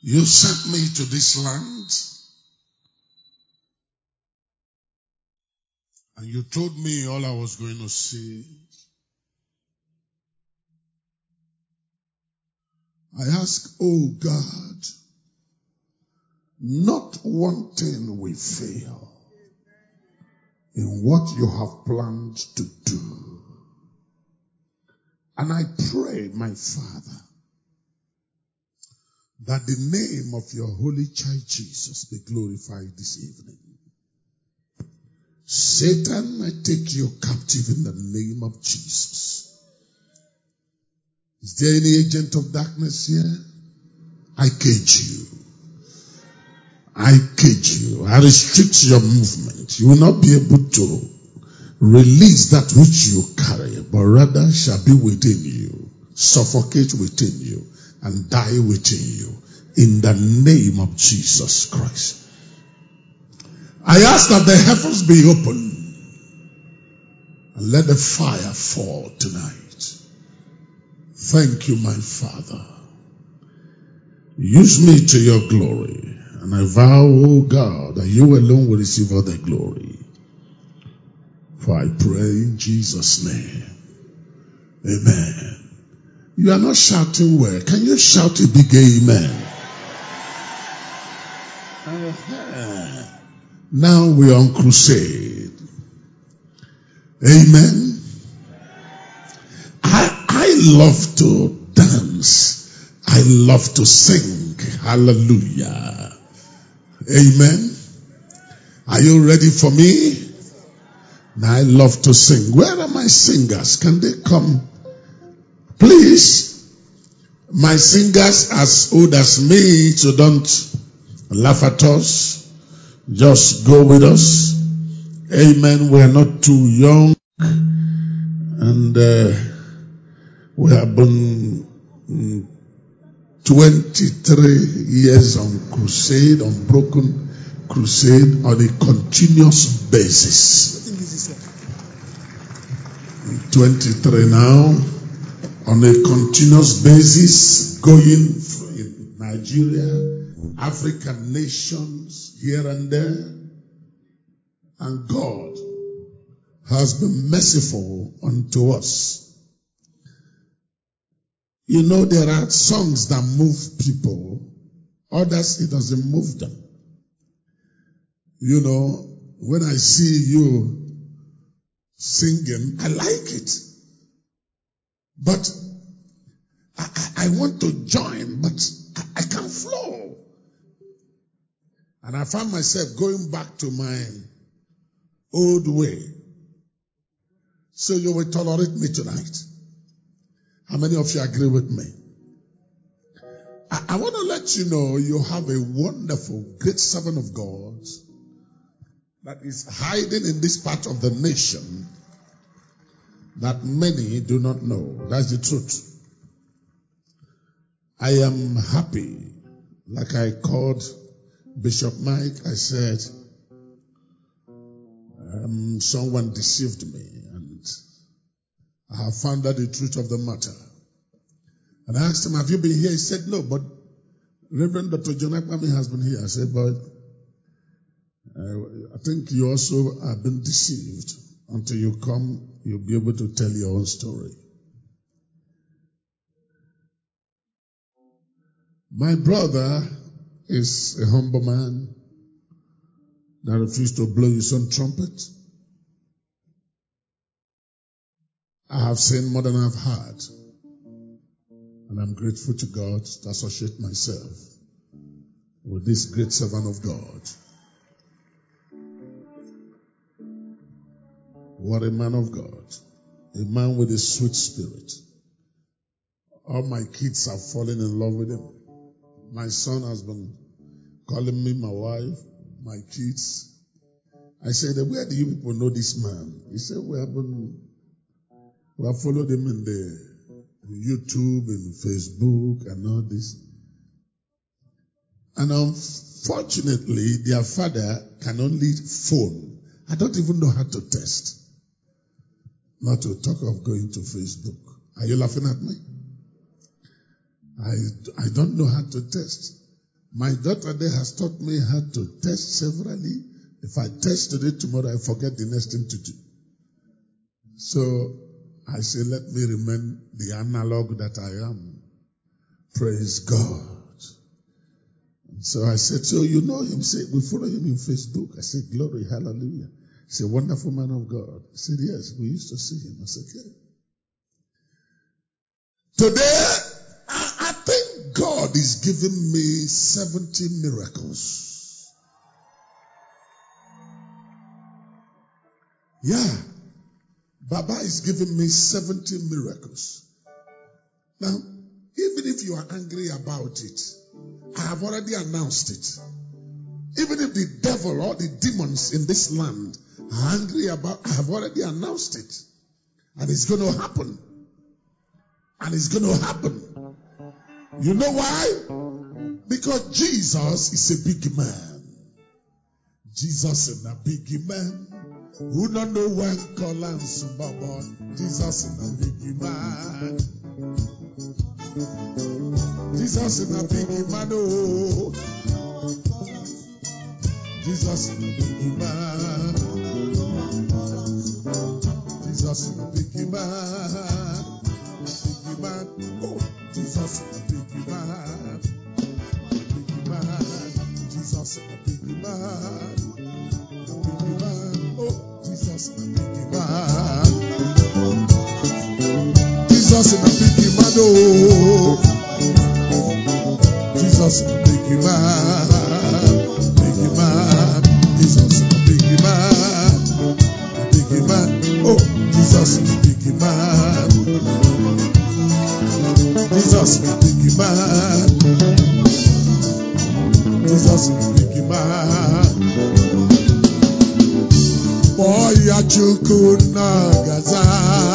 You sent me to this land and you told me all I was going to see. I ask, oh God, not one thing will fail in what you have planned to do. And I pray, my Father, that the name of your holy child Jesus be glorified this evening. Satan, I take you captive in the name of Jesus. Is there any agent of darkness here? I cage you. I cage you. I restrict your movement. You will not be able to release that which you carry, but rather shall be within you, suffocate within you, and die within you. In the name of Jesus Christ. I ask that the heavens be open and let the fire fall tonight. Thank you, my Father. Use me to your glory. And I vow, O God, that you alone will receive all the glory. For I pray in Jesus' name. Amen. You are not shouting well. Can you shout a big amen? Now we are on crusade. Amen. I love to dance. I love to sing. Hallelujah. Amen. Are you ready for me? Now I love to sing. Where are my singers? Can they come? Please. My singers as old as me, so don't laugh at us. Just go with us. Amen. We are not too young. And we have been 23 years on crusade, unbroken crusade on a continuous basis. 23 now, on a continuous basis, going in Nigeria, African nations, here and there. And God has been merciful unto us. You know, there are songs that move people. Others, it doesn't move them. You know, when I see you singing, I like it. But I want to join, but I can't flow. And I found myself going back to my old way. So you will tolerate me tonight. How many of you agree with me? I want to let you know you have a wonderful, great servant of God that is hiding in this part of the nation that many do not know. That's the truth. I am happy. Like I called Bishop Mike, I said, someone deceived me and I have found out the truth of the matter. And I asked him, have you been here? He said, no, but Reverend Dr. John Akpami has been here. I said, but I think you also have been deceived. Until you come, you'll be able to tell your own story. My brother is a humble man that refused to blow his own trumpet. I have seen more than I've had. And I'm grateful to God to associate myself with this great servant of God. What a man of God. A man with a sweet spirit. All my kids have fallen in love with him. My son has been calling me my wife, my kids. I said, where do you people know this man? He said, we have followed him in the YouTube and Facebook and all this. And unfortunately, their father can only phone. I don't even know how to test. Not to talk of going to Facebook. Are you laughing at me? I don't know how to test. My daughter there has taught me how to test severally. If I test today, tomorrow I forget the next thing to do. So I say, let me remain the analog that I am. Praise God. And so I said, so you know him? Say, we follow him in Facebook. I said, glory, hallelujah. He's a wonderful man of God. I said, yes, we used to see him. I said, okay. Today, I think God is giving me 70 miracles. Yeah. Baba is giving me 70 miracles. Now, even if you are angry about it, I have already announced it. Even if the devil or the demons in this land are angry about, I have already announced it. And it's going to happen. And it's going to happen. You know why? Because Jesus is a big man. Jesus is a big man. Who don't know when call and Subaba. Jesus is a big man. Jesus is a big man. Oh. Jesus is a big man. Jesus is a big man. Big man. Oh. Jesus is a big man. Big man. Jesus is a big man. Big man. Oh. Jesus is a big man. Jesus is a big man. Oh. Jesus is a big man. Big man. Jesus is a big man. Big man. Oh. Jesus is a big man. Jesus is a big man. Jesus is a big man. Boy, Achuku Nagaza.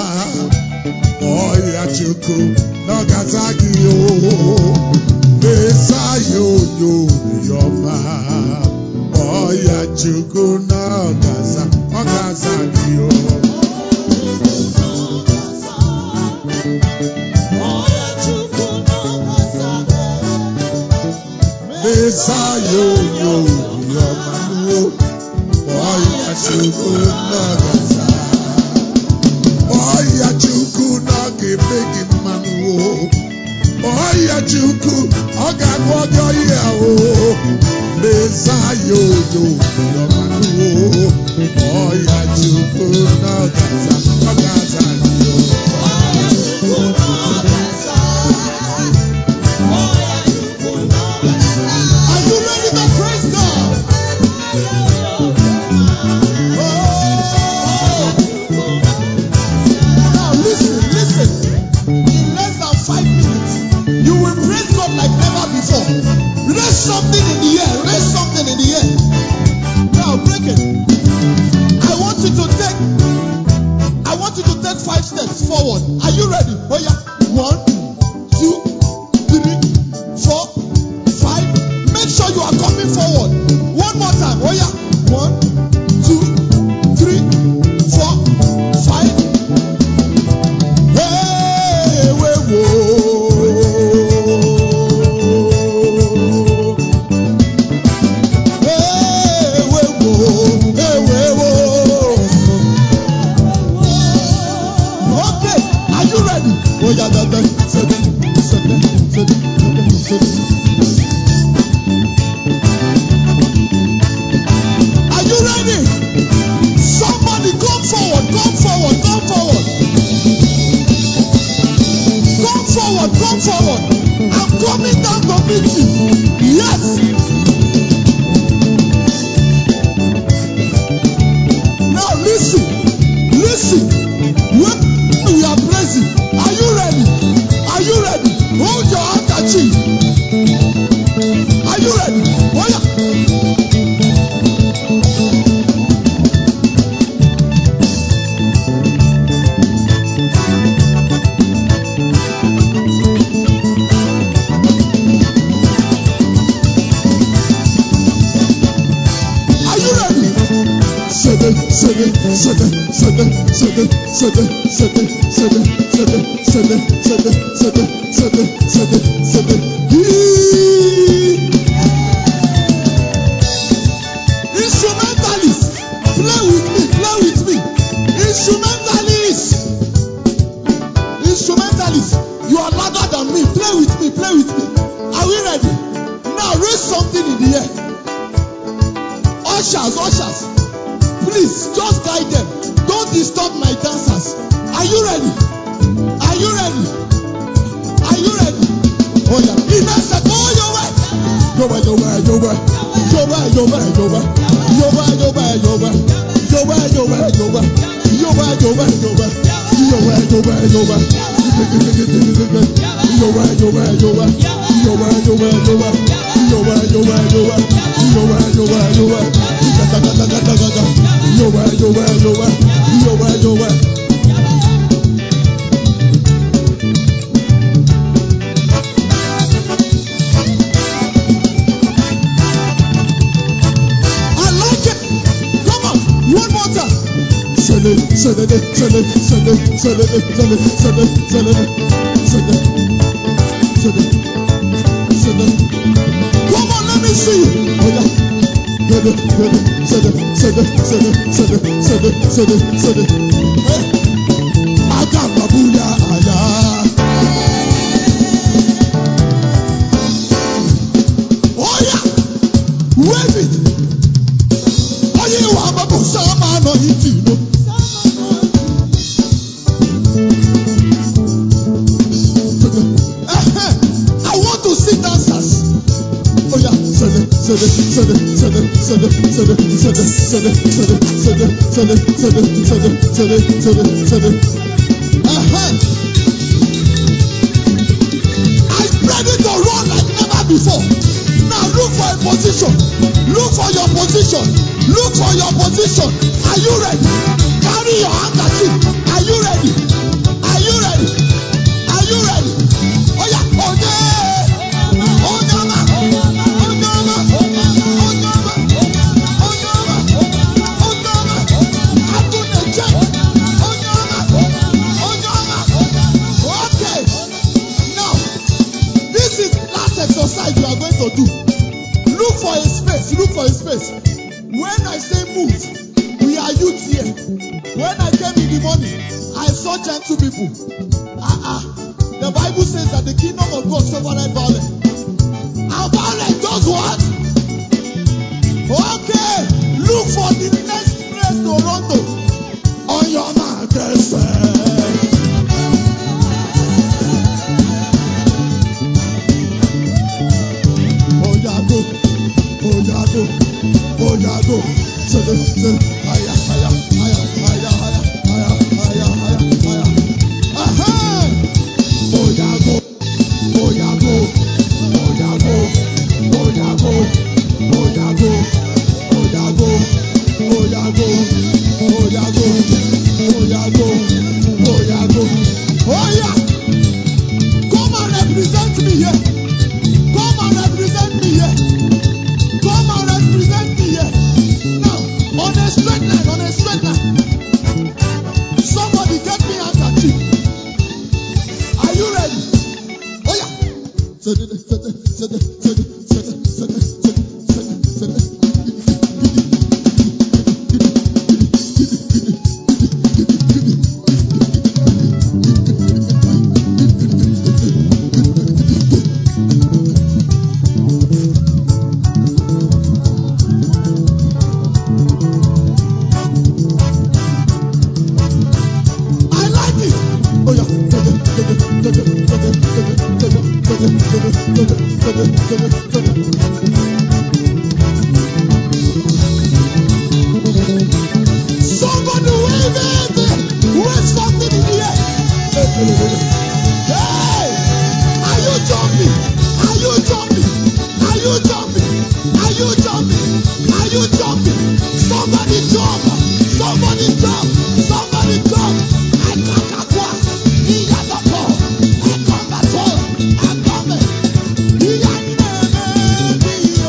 Boy, Achuku Nagazaki. Besayo yo yoma. Boy, Achuku Nagaza. Nagazaki yo. Besayo yo yoma. Boy, Achuku Nagaza. Boy, Achuku Nagaza. Boy, Achuku Nagaza. Besayo yo yoma. Boy, Achuku Nagaza. Are you ready to praise God? Now listen. In less than 5 minutes, you will praise God like never before. Raise something in the air. Raise something in the air. Now break it. I want you to take 5 steps forward. Are you ready? Oh yeah. 1, 2, 3, 4, 5. Make sure you are coming forward. One more time. Oh yeah. 1, 2, 3, 4, 5. Hey, whoa. Hey, whoa. Hey, whoa. Okay, are you ready? Oh yeah, Are you ready? Somebody come forward. Come forward. I'm coming down to meet you. Yes. Now listen. When we are praising, are you ready? Hold your handkerchief. Are you ready? Oh yeah. here. Ushers, please just guide them. Don't disturb my dancers. Are you ready? Are you ready? Are you ready? Oh yeah. Ina said, go your way. Your way, your way, your way. Your way, your way, your way. Your way, your way, your way. Your way, your way, your way. Your way, your way, your way. Your way, your way, your way. Your way, your way, your way. Your way, your way, your way. Your way, your way, your way. Your way, your way, your way. Your way, your way, your way. Your way, your way. I like it. Come on, one more time. Come on, let me see you. Oh yeah. Oh yeah, wave it. Oh yeah, you have a sama no itino. I want to see dancers. Oh yeah, I ready to run like never before. Now look for a position. Look for your position. Look for your position. Are you ready? Carry your handkerchief. Are you ready? Are you ready? Are you ready? Oh yeah, oh yeah. Oh Nyama. Oh Nyama. Oh Nyama. Oh Nyama. Oh Nyama. Oh Nyama. Abune check. Oh Nyama. Oh Nyama. Okay. Now, this is last exercise you are going to do. Look for a space. Look for a space. When I say move, we are youth here. When I came in the morning, I saw gentle people. The Bible says that the kingdom of God suffereth violence. And violence does what? Okay. Look for the next place to run to. On your mark, Oyago, Oyago, Oyago. Higher, higher, higher, higher, higher, higher, higher, higher. Aha! Oyago, Oyago, Oyago, Oyago, Oyago, Oyago, Oyago, Oyago, Oyago, Oyago. Oh yeah! Come and represent me here. Come and represent me here. Come and represent me here. Now, on a straight line, on a straight line. Somebody get me handkerchief. Are you ready? Oh yeah. I like it. Oh yeah. Somebody wave it. Wave something in the air. Hey! Are you jumping? Are you jumping? Are you jumping? Are you jumping? Are you jumping? Somebody jump! Somebody jump! Somebody jump! I can't aqua! He got the ball! I come back home! I come back! He got the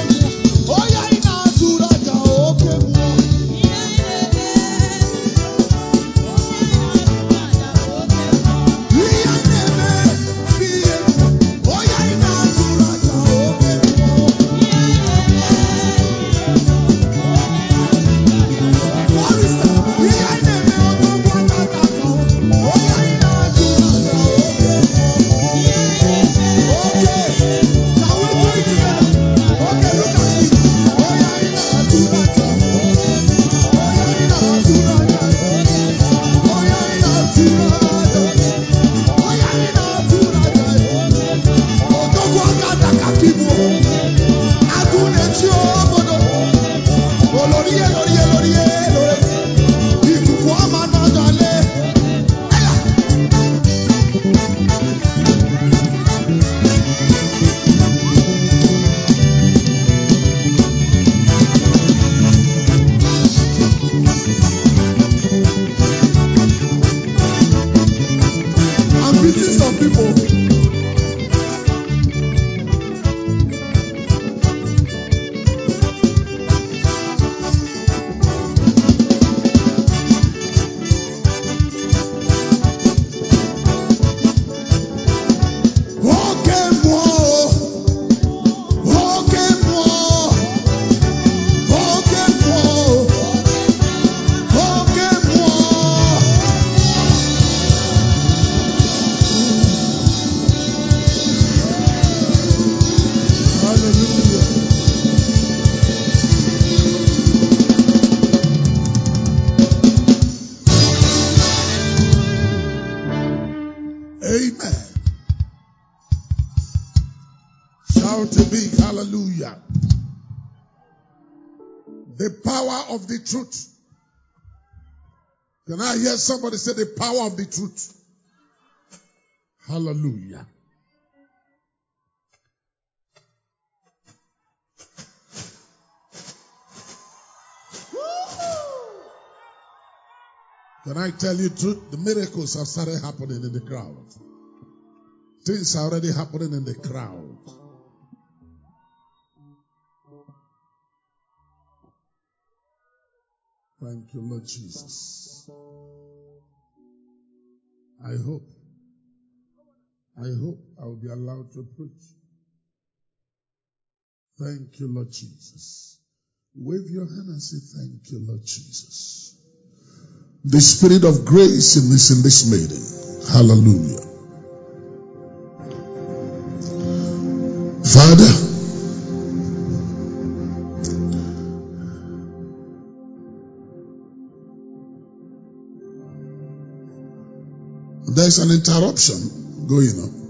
Hallelujah. The power of the truth. Can I hear somebody say the power of the truth? Hallelujah. Can I tell you the truth? The miracles have started happening in the crowd. Things are already happening in the crowd. Thank you, Lord Jesus. I hope I will be allowed to preach. Thank you, Lord Jesus. Wave your hand and say, thank you, Lord Jesus. The spirit of grace in this meeting. Hallelujah. Father, there's an interruption going on.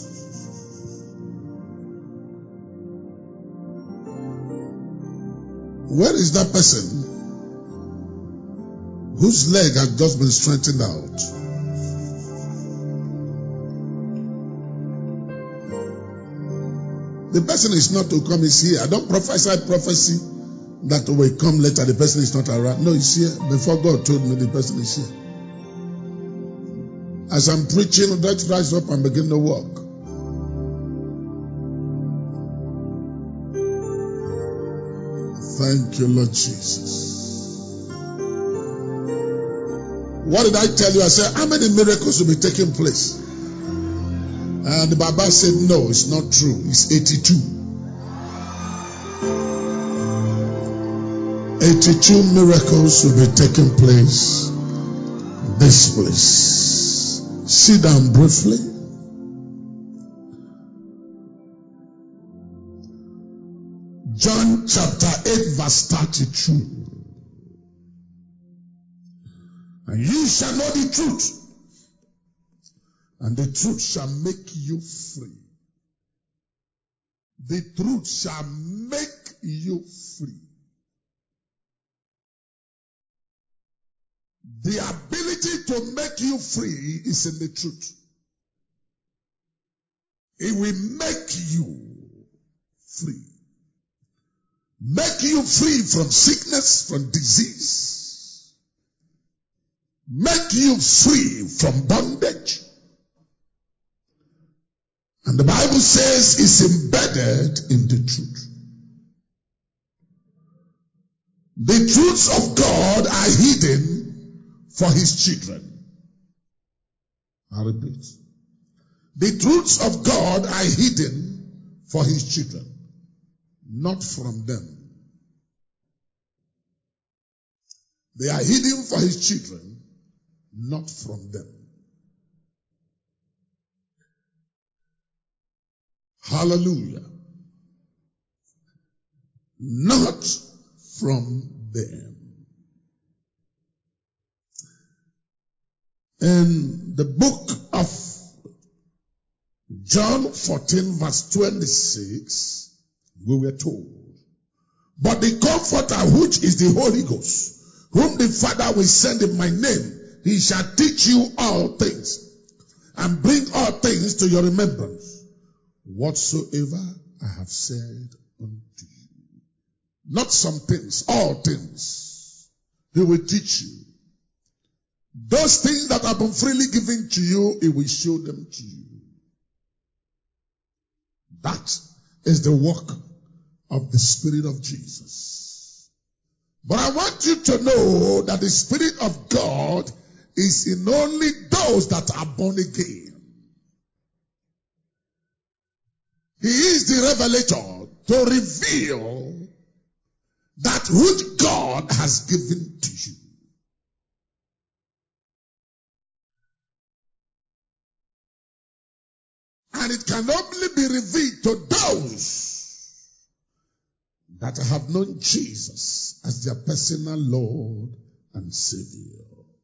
Where is that person whose leg has just been straightened out? The person is not to come, is here. I don't prophesy prophecy that will come later. The person is not around. No, he's here. Before God told me the person is here. As I'm preaching, let's rise up and begin to walk. Thank you, Lord Jesus. What did I tell you? I said, how many miracles will be taking place? And the Baba said, no, it's not true. It's 82. 82 miracles will be taking place in this place. Sit down briefly. John chapter 8 verse 32. And you shall know the truth, and the truth shall make you free. The truth shall make you free. The ability to make you free is in the truth. It will make you free. Make you free from sickness, from disease. Make you free from bondage. And the Bible says it's embedded in the truth. The truths of God are hidden for his children. I repeat. The truths of God are hidden for his children, not from them. They are hidden for his children, not from them. Hallelujah. Not from them. In the book of John 14 verse 26, we were told, but the Comforter, which is the Holy Ghost, whom the Father will send in my name, he shall teach you all things and bring all things to your remembrance, whatsoever I have said unto you. Not some things, all things. He will teach you. Those things that have been freely given to you, he will show them to you. That is the work of the Spirit of Jesus. But I want you to know that the Spirit of God is in only those that are born again. He is the revelator to reveal that which God has given to you. And it can only be revealed to those that have known Jesus as their personal Lord and Savior.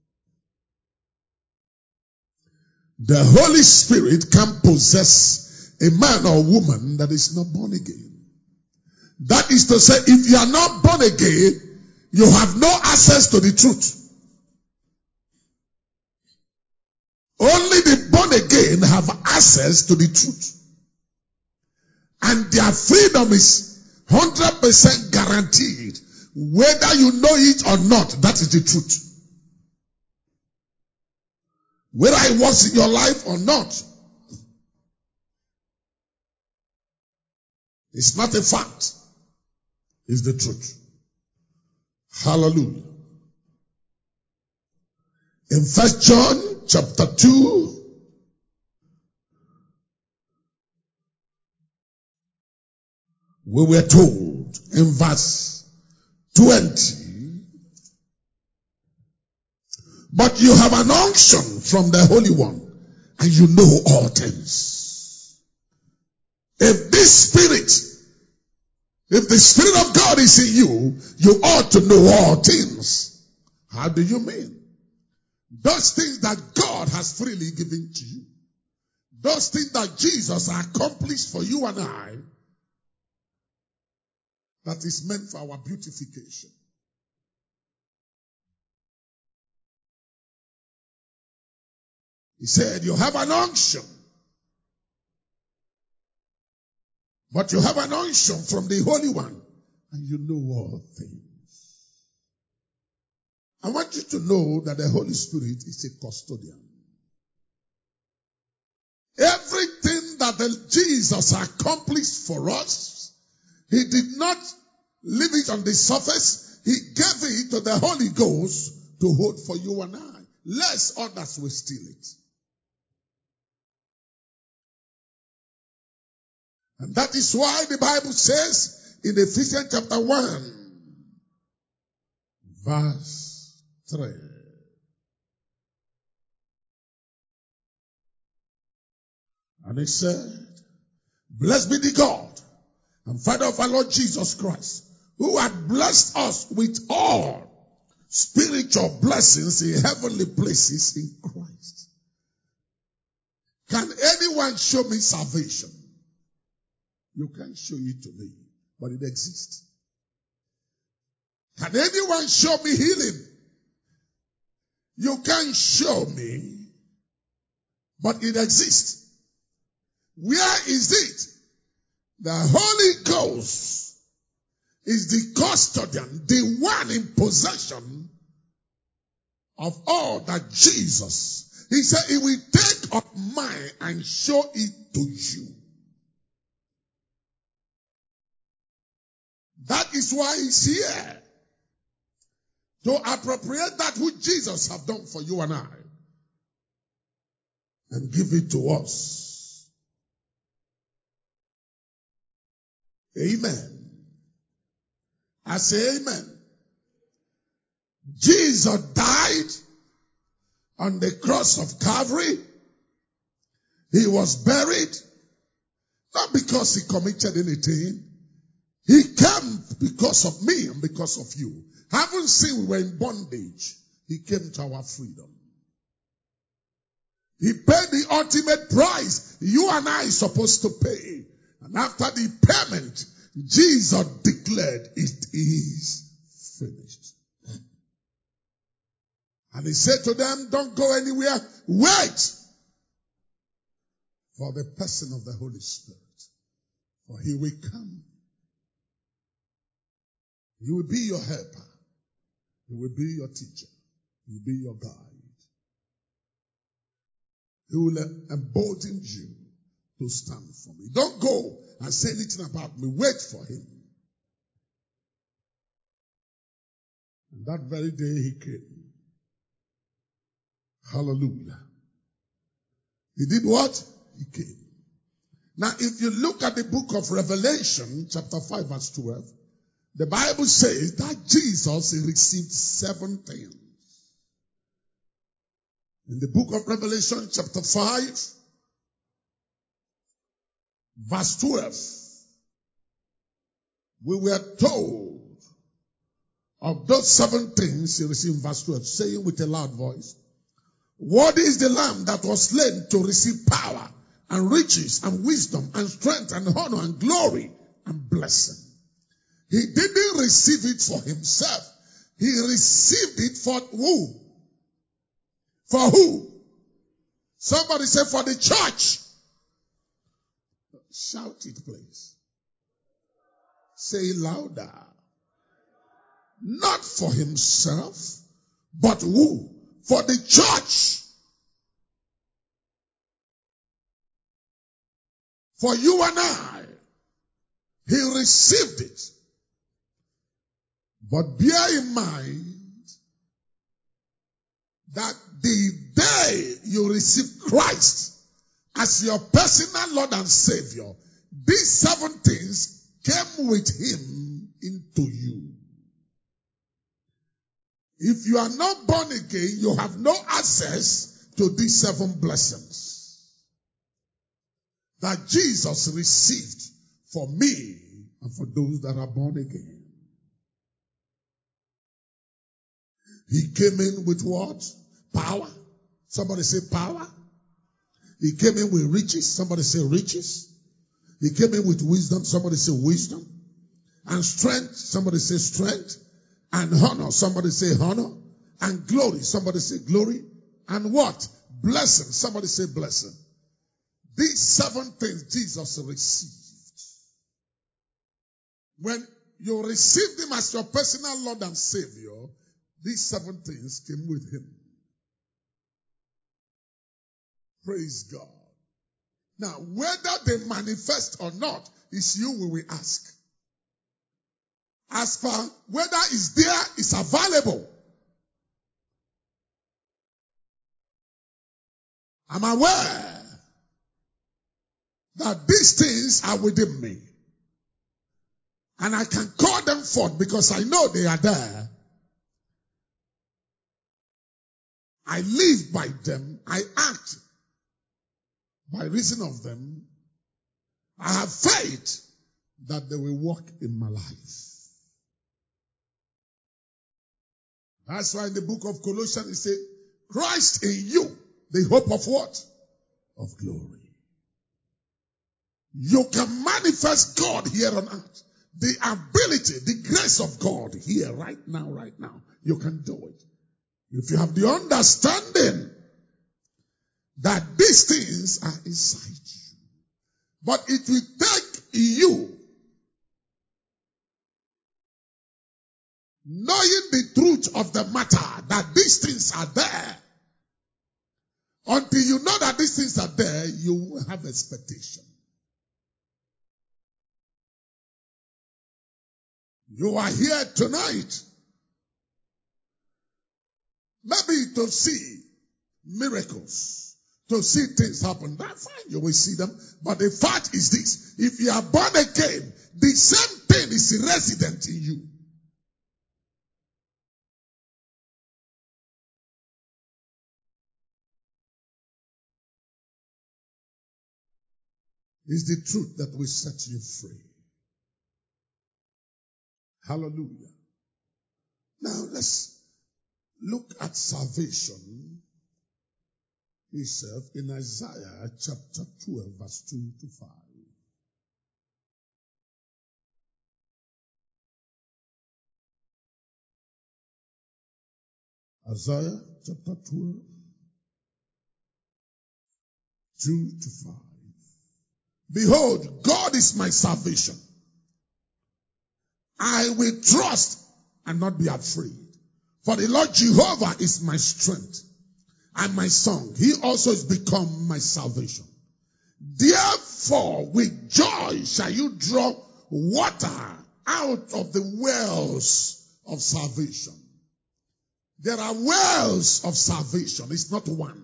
The Holy Spirit can possess a man or woman that is not born again. That is to say, if you are not born again, you have no access to the truth. Only the born again have access to the truth. And their freedom is 100% guaranteed. Whether you know it or not, that is the truth. Whether it works in your life or not, it's not a fact. It's the truth. Hallelujah. In 1 John chapter 2, we were told in verse 20, but you have an unction from the Holy One, and you know all things. If the Spirit of God is in you, you ought to know all things. How do you mean? Those things that God has freely given to you. Those things that Jesus accomplished for you and I, that is meant for our beautification. He said, you have an unction. But you have an unction from the Holy One, and you know all things. I want you to know that the Holy Spirit is a custodian. Everything that Jesus accomplished for us, He did not leave it on the surface. He gave it to the Holy Ghost to hold for you and I, lest others will steal it. And that is why the Bible says in Ephesians chapter 1, verse 3. And it said, blessed be the God and Father of our Lord Jesus Christ, who had blessed us with all spiritual blessings in heavenly places in Christ. Can anyone show me salvation? You can't show it to me, but it exists. Can anyone show me healing? You can't show me, but it exists. Where is it? The Holy Ghost is the custodian, the one in possession of all that Jesus. He said he will take of mine and show it to you. That is why he's here. To appropriate that which Jesus have done for you and I. And give it to us. Amen. I say amen. Jesus died on the cross of Calvary. He was buried. Not because he committed anything. He came because of me and because of you. Having seen we were in bondage, he came to our freedom. He paid the ultimate price you and I are supposed to pay. And after the payment, Jesus declared, it is finished. And he said to them, don't go anywhere. Wait for the person of the Holy Spirit. For he will come. He will be your helper. He will be your teacher. He will be your guide. He will embolden you to stand for me. Don't go and say anything about me. Wait for him. And that very day he came. Hallelujah. He did what? He came. Now if you look at the book of Revelation, chapter 5 verse 12, the Bible says that Jesus received 7 things. In the book of Revelation, chapter 5, verse 12, we were told of those 7 things he received in verse 12, saying with a loud voice, "Worthy is the Lamb that was slain to receive power and riches and wisdom and strength and honor and glory and blessing." He didn't receive it for himself. He received it for who? For who? Somebody say for the church. Shout it, please. Say it louder. Not for himself, but who? For the church. For you and I. He received it. But bear in mind that the day you receive Christ as your personal Lord and Savior, these 7 things came with him into you. If you are not born again, you have no access to these 7 blessings that Jesus received for me and for those that are born again. He came in with what? Power. Somebody say power. He came in with riches. Somebody say riches. He came in with wisdom. Somebody say wisdom. And strength. Somebody say strength. And honor. Somebody say honor. And glory. Somebody say glory. And what? Blessing. Somebody say blessing. These 7 things Jesus received. When you received him as your personal Lord and Savior, these 7 things came with him. Praise God. Now, whether they manifest or not is you we will ask. As for whether it's there, it's available. I'm aware that these things are within me. And I can call them forth because I know they are there. I live by them. I act by reason of them. I have faith that they will work in my life. That's why in the book of Colossians it says, Christ in you, the hope of what? Of glory. You can manifest God here on earth. The ability, the grace of God here, right now. You can do it. If you have the understanding that these things are inside you. But it will take you knowing the truth of the matter that these things are there. Until you know that these things are there, you will have expectation. You are here tonight. Maybe to see miracles, to see things happen. That's fine, you will see them. But the fact is this, if you are born again, the same thing is resident in you. It's the truth that will set you free. Hallelujah. Now let's look at salvation itself in Isaiah chapter 12 verse 2 to 5. Isaiah chapter 12, 2 to 5. Behold, God is my salvation. I will trust and not be afraid. For the Lord Jehovah is my strength and my song. He also is become my salvation. Therefore, with joy shall you draw water out of the wells of salvation. There are wells of salvation. It's not one.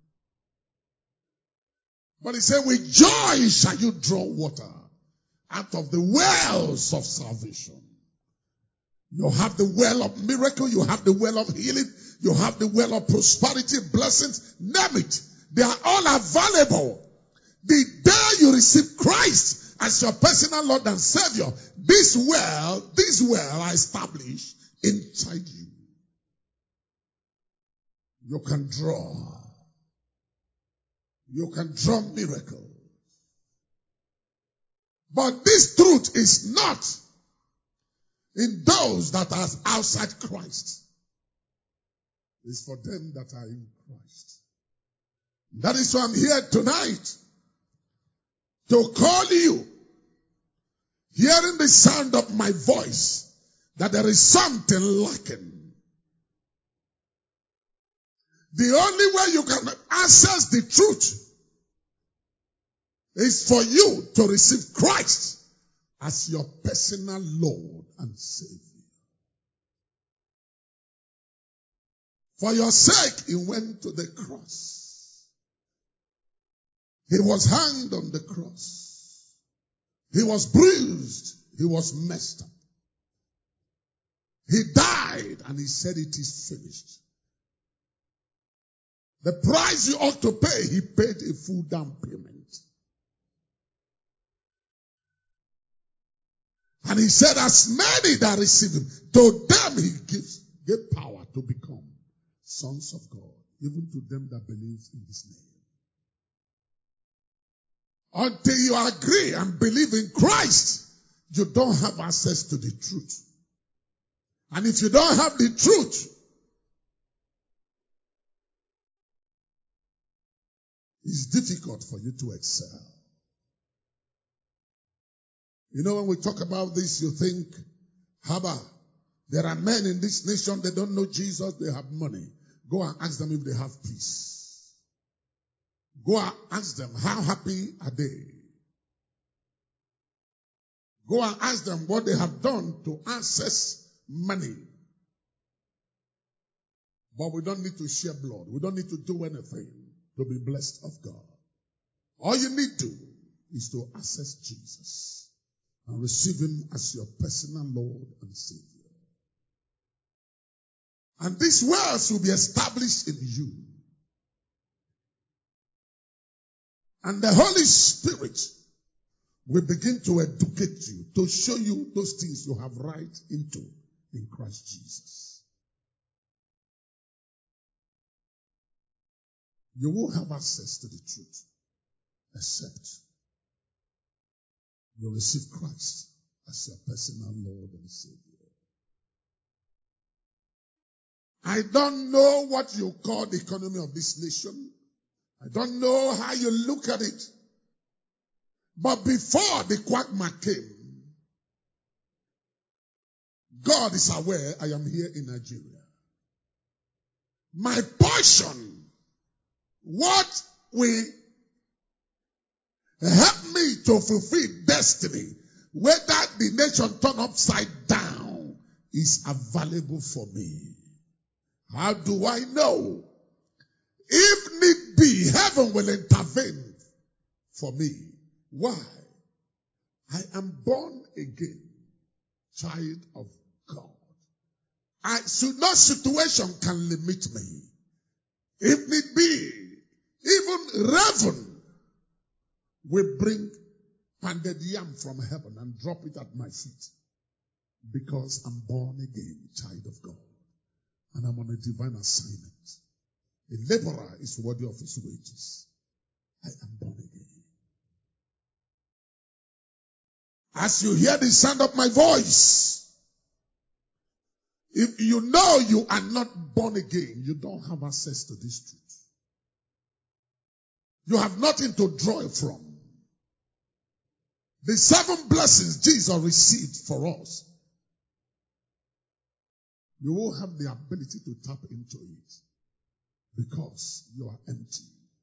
But he said, with joy shall you draw water out of the wells of salvation. You have the well of miracle. You have the well of healing. You have the well of prosperity, blessings. Name it. They are all available. The day you receive Christ as your personal Lord and Savior, this well are established inside you. You can draw. You can draw miracles. But this truth is not in those that are outside Christ. It's for them that are in Christ. That is why I'm here tonight to call you, hearing the sound of my voice, that there is something lacking. The only way you can access the truth is for you to receive Christ as your personal Lord and Savior. For your sake, he went to the cross. He was hanged on the cross. He was bruised. He was messed up. He died and he said it is finished. The price you ought to pay, he paid a full down payment. And he said, as many that receive him, to them he gave power to become sons of God, even to them that believe in his name. Until you agree and believe in Christ, you don't have access to the truth. And if you don't have the truth, it's difficult for you to excel. You know, when we talk about this, you think, Haba, there are men in this nation, they don't know Jesus, they have money. Go and ask them if they have peace. Go and ask them, how happy are they? Go and ask them what they have done to access money. But we don't need to share blood. We don't need to do anything to be blessed of God. All you need to is to access Jesus and receive him as your personal Lord and Savior. And these words will be established in you. And the Holy Spirit will begin to educate you, to show you those things you have right into in Christ Jesus. You won't have access to the truth except you receive Christ as your personal Lord and Savior. I don't know what you call the economy of this nation. I don't know how you look at it. But before the quagmire came, God is aware I am here in Nigeria. My portion, what will help me to fulfill destiny, whether the nation turn upside down, is available for me. How do I know? If need be, heaven will intervene for me. Why? I am born again, child of God. No situation can limit me. If need be, even Reverend will bring pounded yam from heaven and drop it at my feet. Because I'm born again, child of God. And I'm on a divine assignment. A laborer is worthy of his wages. I am born again. As you hear the sound of my voice, if you know you are not born again, you don't have access to this truth. You have nothing to draw from. The 7 blessings Jesus received for us, you won't have the ability to tap into it because you are empty.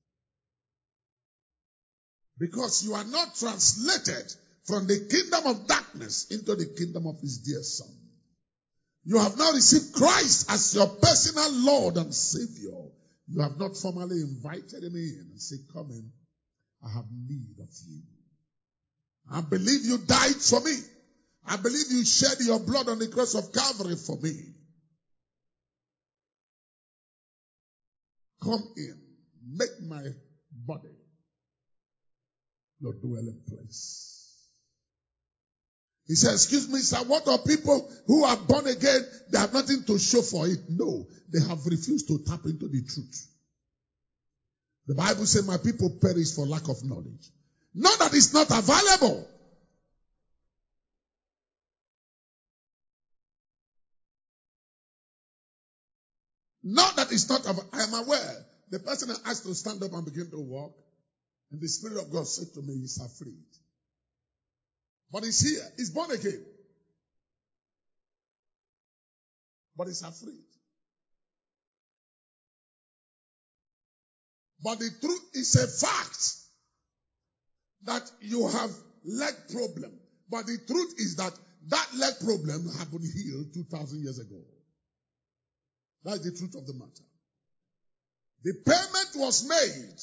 Because you are not translated from the kingdom of darkness into the kingdom of his dear Son. You have now received Christ as your personal Lord and Savior. You have not formally invited him in and said, come in, I have need of you. I believe you died for me. I believe you shed your blood on the cross of Calvary for me. Come in, make my body your dwelling place. He said, excuse me, sir, what are people who are born again? They have nothing to show for it. No, they have refused to tap into the truth. The Bible says, my people perish for lack of knowledge. Not that it's not available. Not that it's not, I am aware. The person I asked to stand up and begin to walk, and the Spirit of God said to me, he's afraid. But he's here. He's born again. But he's afraid. But the truth is a fact that you have leg problem. But the truth is that leg problem had been healed 2,000 years ago. That's the truth of the matter. The payment was made.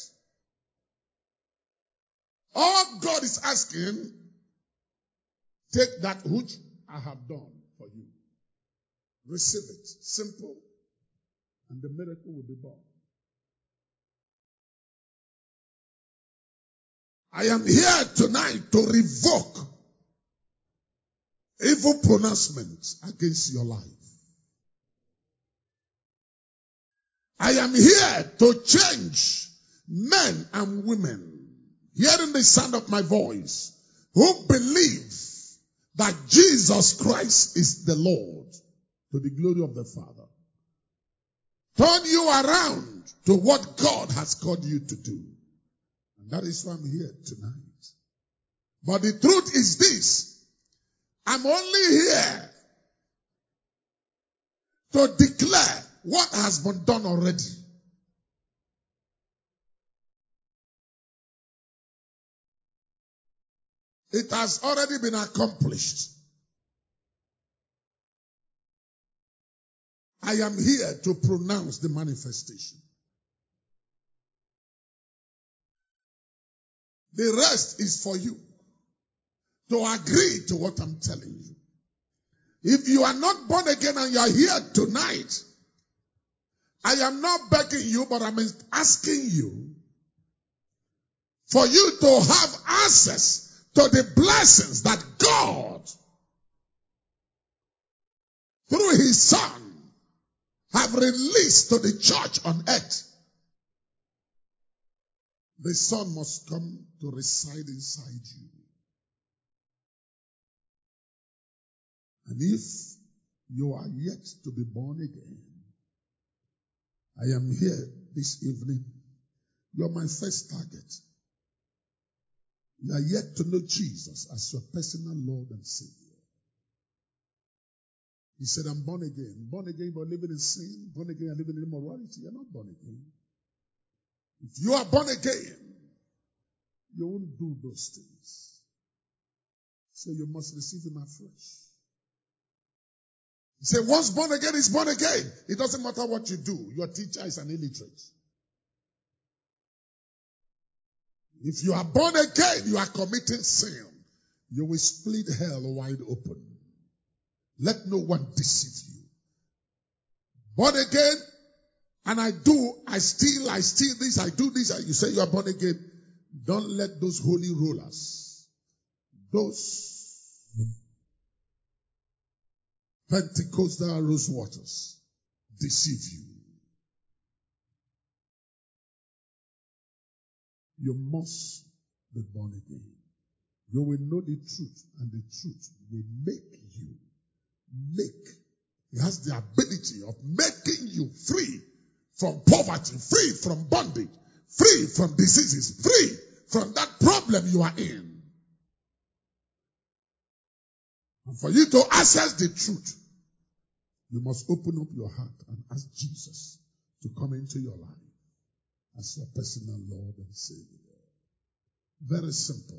All God is asking, take that which I have done for you. Receive it. Simple. And the miracle will be born. I am here tonight to revoke evil pronouncements against your life. I am here to change men and women hearing the sound of my voice who believe that Jesus Christ is the Lord to the glory of the Father. Turn you around to what God has called you to do. And that is why I'm here tonight. But the truth is this. I'm only here to declare what has been done already. It has already been accomplished. I am here to pronounce the manifestation. The rest is for you to agree to what I'm telling you. If you are not born again and you are here tonight, I am not begging you, but I'm asking you for you to have access to the blessings that God, through His Son, have released to the church on earth. The Son must come to reside inside you. And if you are yet to be born again, I am here this evening. You're my first target. You are yet to know Jesus as your personal Lord and Savior. He said, I'm born again. Born again, but living in sin. Born again, and living in immorality. You're not born again. If you are born again, you won't do those things. So you must receive Him afresh. He said, once born again is born again. It doesn't matter what you do. Your teacher is an illiterate. If you are born again, you are committing sin. You will split hell wide open. Let no one deceive you. Born again, and I steal this, I do this, you say you are born again. Don't let those holy rollers, those Pentecostal rose waters deceive you. You must be born again. You will know the truth, and the truth will make you. It has the ability of making you free from poverty, free from bondage, free from diseases, free from that problem you are in. And for you to access the truth, you must open up your heart and ask Jesus to come into your life as your personal Lord and Savior. Very simple.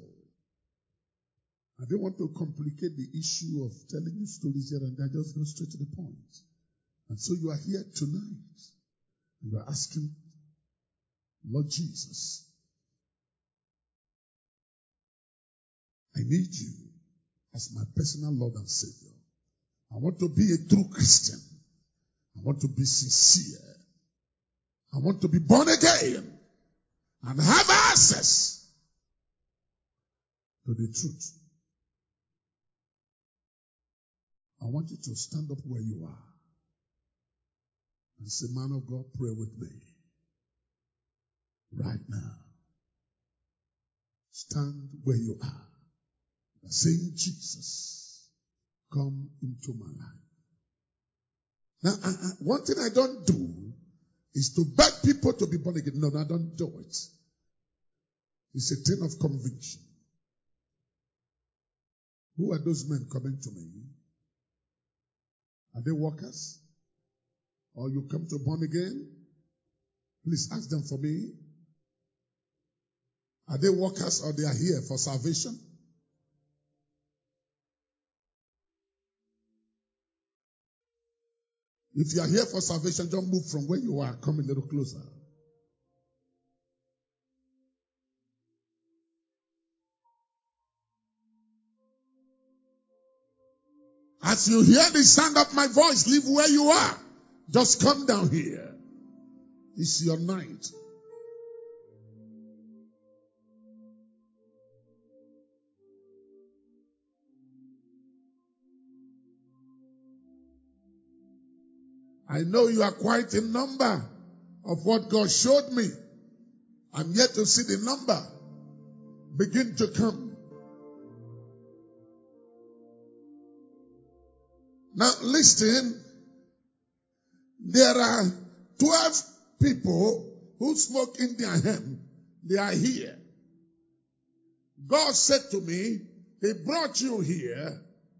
I don't want to complicate the issue of telling you stories here and there. Just go straight to the point. And so you are here tonight. And you are asking, Lord Jesus, I need you as my personal Lord and Savior. I want to be a true Christian. I want to be sincere. I want to be born again and have access to the truth. I want you to stand up where you are and say, man of God, pray with me right now. Stand where you are. Saying, Jesus, come into my life. Now, one thing I don't do is to beg people to be born again. No, don't do it. It's a thing of conviction. Who are those men coming to me? Are they workers? Or you come to born again? Please ask them for me. Are they workers or they are here for salvation? If you are here for salvation, don't move from where you are. Come a little closer. As you hear the sound of my voice, leave where you are. Just come down here. It's your night. I know you are quite in number of what God showed me. I'm yet to see the number begin to come. Now listen, there are 12 people who smoke Indian hemp. They are here. God said to me, He brought you here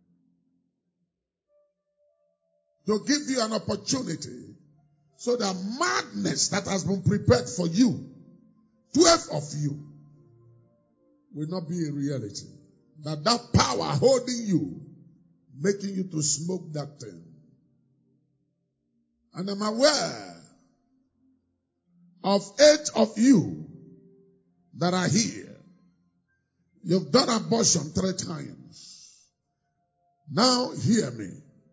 to give you an opportunity so that madness that has been prepared for you, 12 of you, will not be a reality. That power holding you, making you to smoke that thing. And I'm aware of 8 of you that are here. You've done abortion 3 times. Now hear me.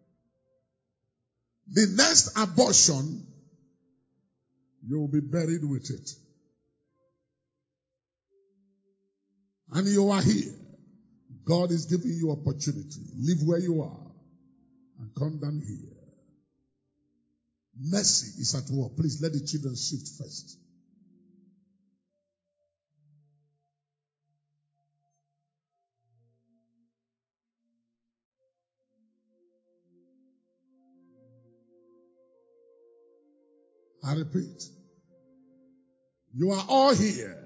The next abortion, you will be buried with it. And you are here. God is giving you opportunity. Leave where you are and come down here. Mercy is at work. Please let the children shift first. I repeat, you are all here.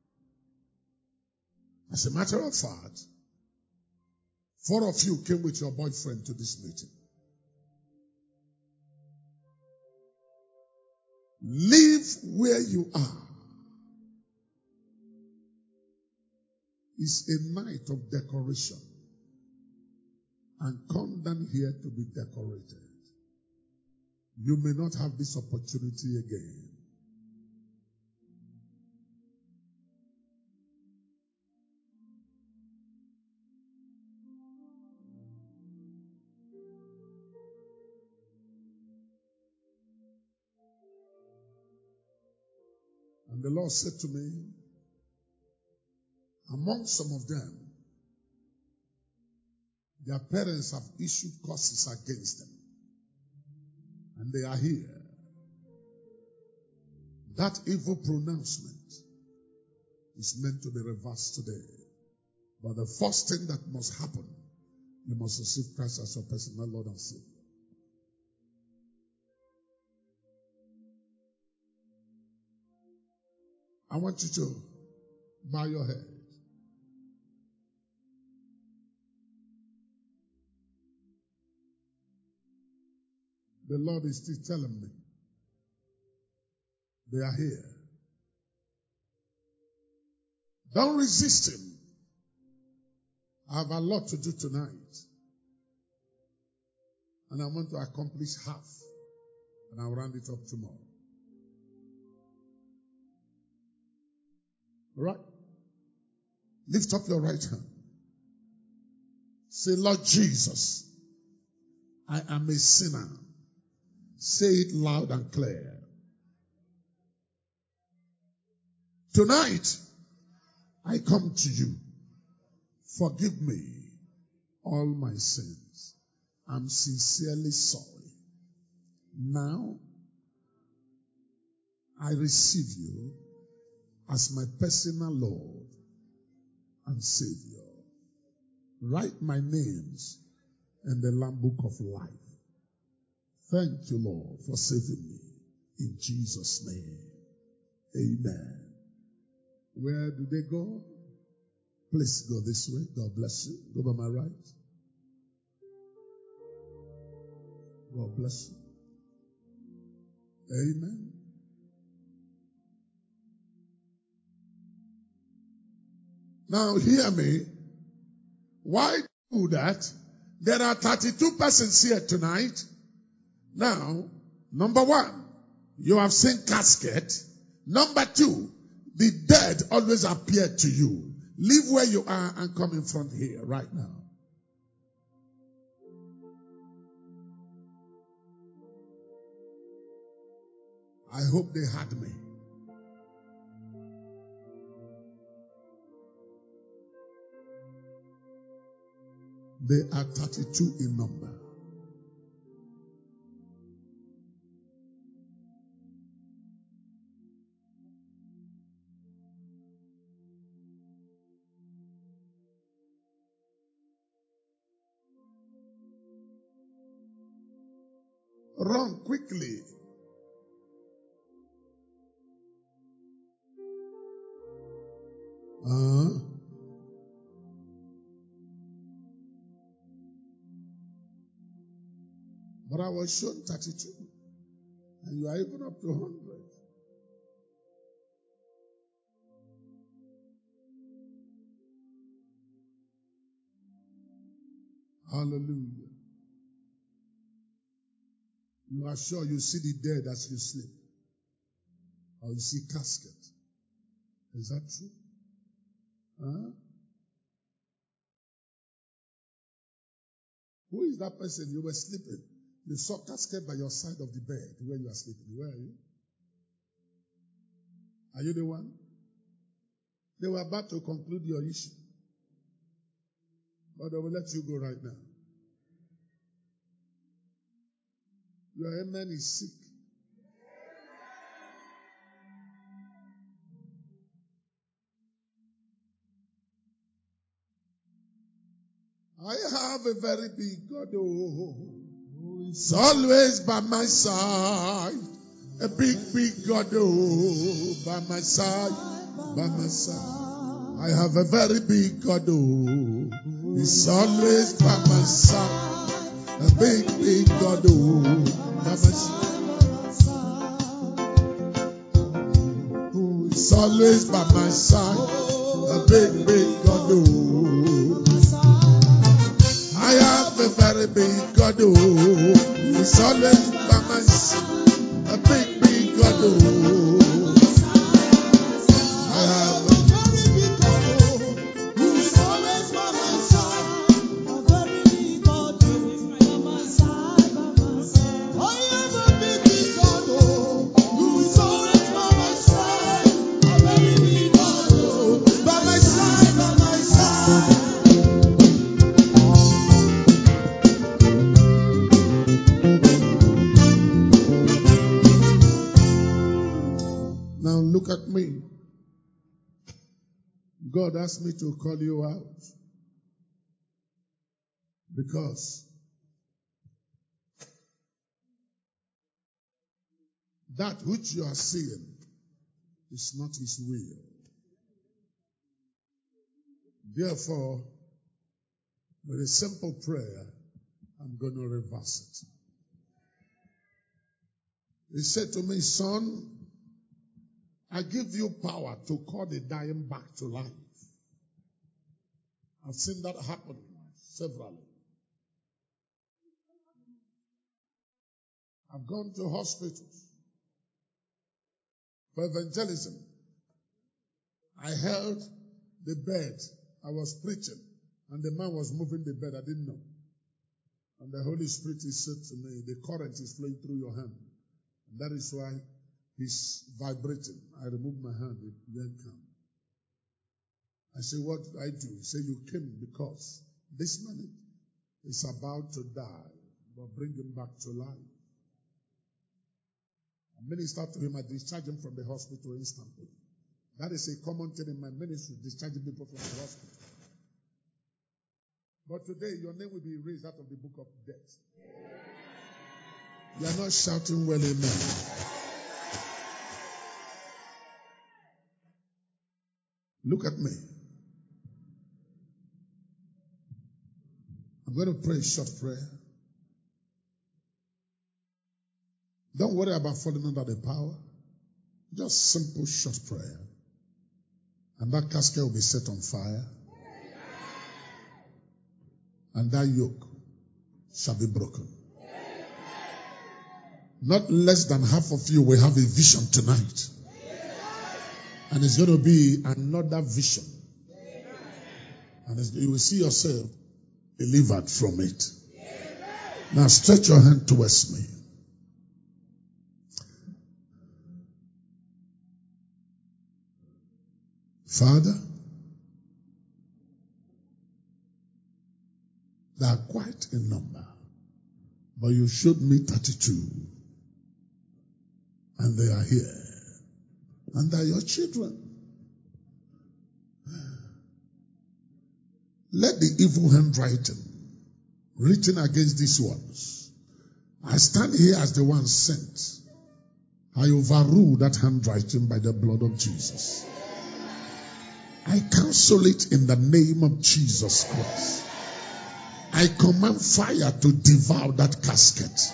As a matter of fact, 4 of you came with your boyfriend to this meeting. Leave where you are. It's a night of decoration. And come down here to be decorated. You may not have this opportunity again. And the Lord said to me, among some of them, their parents have issued curses against them. And they are here. That evil pronouncement is meant to be reversed today. But the first thing that must happen, you must receive Christ as your personal Lord and Savior. I want you to bow your head. The Lord is still telling me, they are here. Don't resist Him. I have a lot to do tonight. And I want to accomplish half. And I'll round it up tomorrow. All right? Lift up your right hand. Say, Lord Jesus, I am a sinner. Say it loud and clear. Tonight, I come to you. Forgive me all my sins. I'm sincerely sorry. Now, I receive you as my personal Lord and Savior. Write my names in the Lamb Book of Life. Thank you, Lord, for saving me. In Jesus' name. Amen. Where do they go? Please go this way. God bless you. Go by my right. God bless you. Amen. Now hear me. Why do that? There are 32 persons here tonight. Now, number one, you have seen casket. Number two, the dead always appear to you. Leave where you are and come in front here right now. I hope they had me. They are 32 in number. Run quickly. But I was shown 32. And you are even up to 100. Hallelujah. You are sure you see the dead as you sleep. Or you see casket. Is that true? Who is that person? You were sleeping. You saw casket by your side of the bed where you are sleeping. Where are you? Are you the one? They were about to conclude your issue. But they will let you go right now. Your amen is sick. I have a very big God, it's always by my side. A big God, by my side, by my side. I have a very big God, it's always by my side. A big God, by my side. It's always by my side. A big God, I have a very big God, it's always by my side. A big God, I have a very big God, who's always by my side. A very big God, by my side, by my side. I have a big God, who is always by my side. A very big God, by my side, by my side. Now look at me. God asked me to call you out because that which you are seeing is not His will. Therefore, with a simple prayer, I'm going to reverse it. He said to me, son, I give you power to call the dying back to life. I've seen that happen severally. I've gone to hospitals for evangelism. I held the bed. I was preaching, and the man was moving the bed. I didn't know. And the Holy Spirit said to me, the current is flowing through your hand. And that is why it's vibrating. I removed my hand. It didn't come. I said, what did I do? He said, you came because this man is about to die, but bring him back to life. I ministered to him. I discharged him from the hospital instantly. That is a common thing in my ministry, discharging people from the hospital. But today, your name will be erased out of the book of death. You are not shouting well, amen. Look at me. I'm going to pray a short prayer. Don't worry about falling under the power. Just simple short prayer. And that casket will be set on fire. And that yoke shall be broken. Not less than half of you will have a vision tonight. And it's going to be another vision. And you will see yourself delivered from it. Now stretch your hand towards me. Father, they are quite in number, but you showed me 32, and they are here, and they are your children. Let the evil handwriting written against these ones, I stand here as the one sent. I overrule that handwriting by the blood of Jesus. I cancel it in the name of Jesus Christ. I command fire to devour that casket.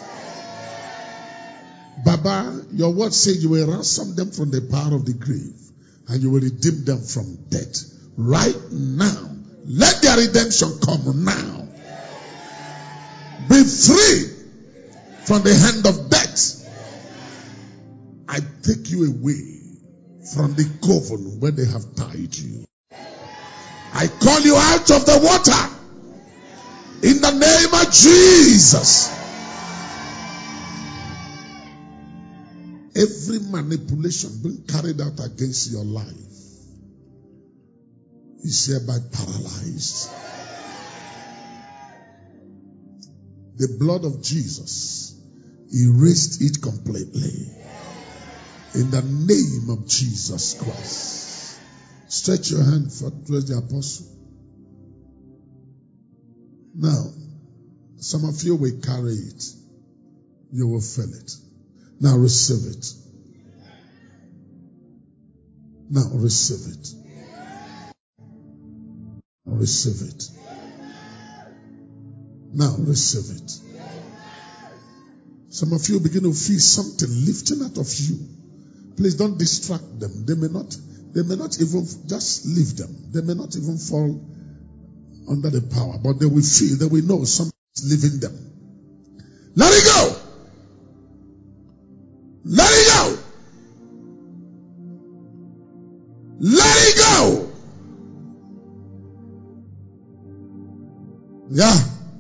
Baba, your word says you will ransom them from the power of the grave and you will redeem them from death. Right now, let their redemption come now. Be free from the hand of death. I take you away from the coven where they have tied you. I call you out of the water in the name of Jesus. Every manipulation being carried out against your life is hereby paralyzed. The blood of Jesus erased it completely. In the name of Jesus Christ. Stretch your hand towards the apostle. Now, some of you will carry it. You will feel it. Now receive it. Now receive it. Receive it. Now receive it. Some of you begin to feel something lifting out of you. Please don't distract them. They may not even, just leave them. They may not even fall under the power, but they will feel, they will know something is leaving them. Let it go! Let it go! Let it go! Yeah.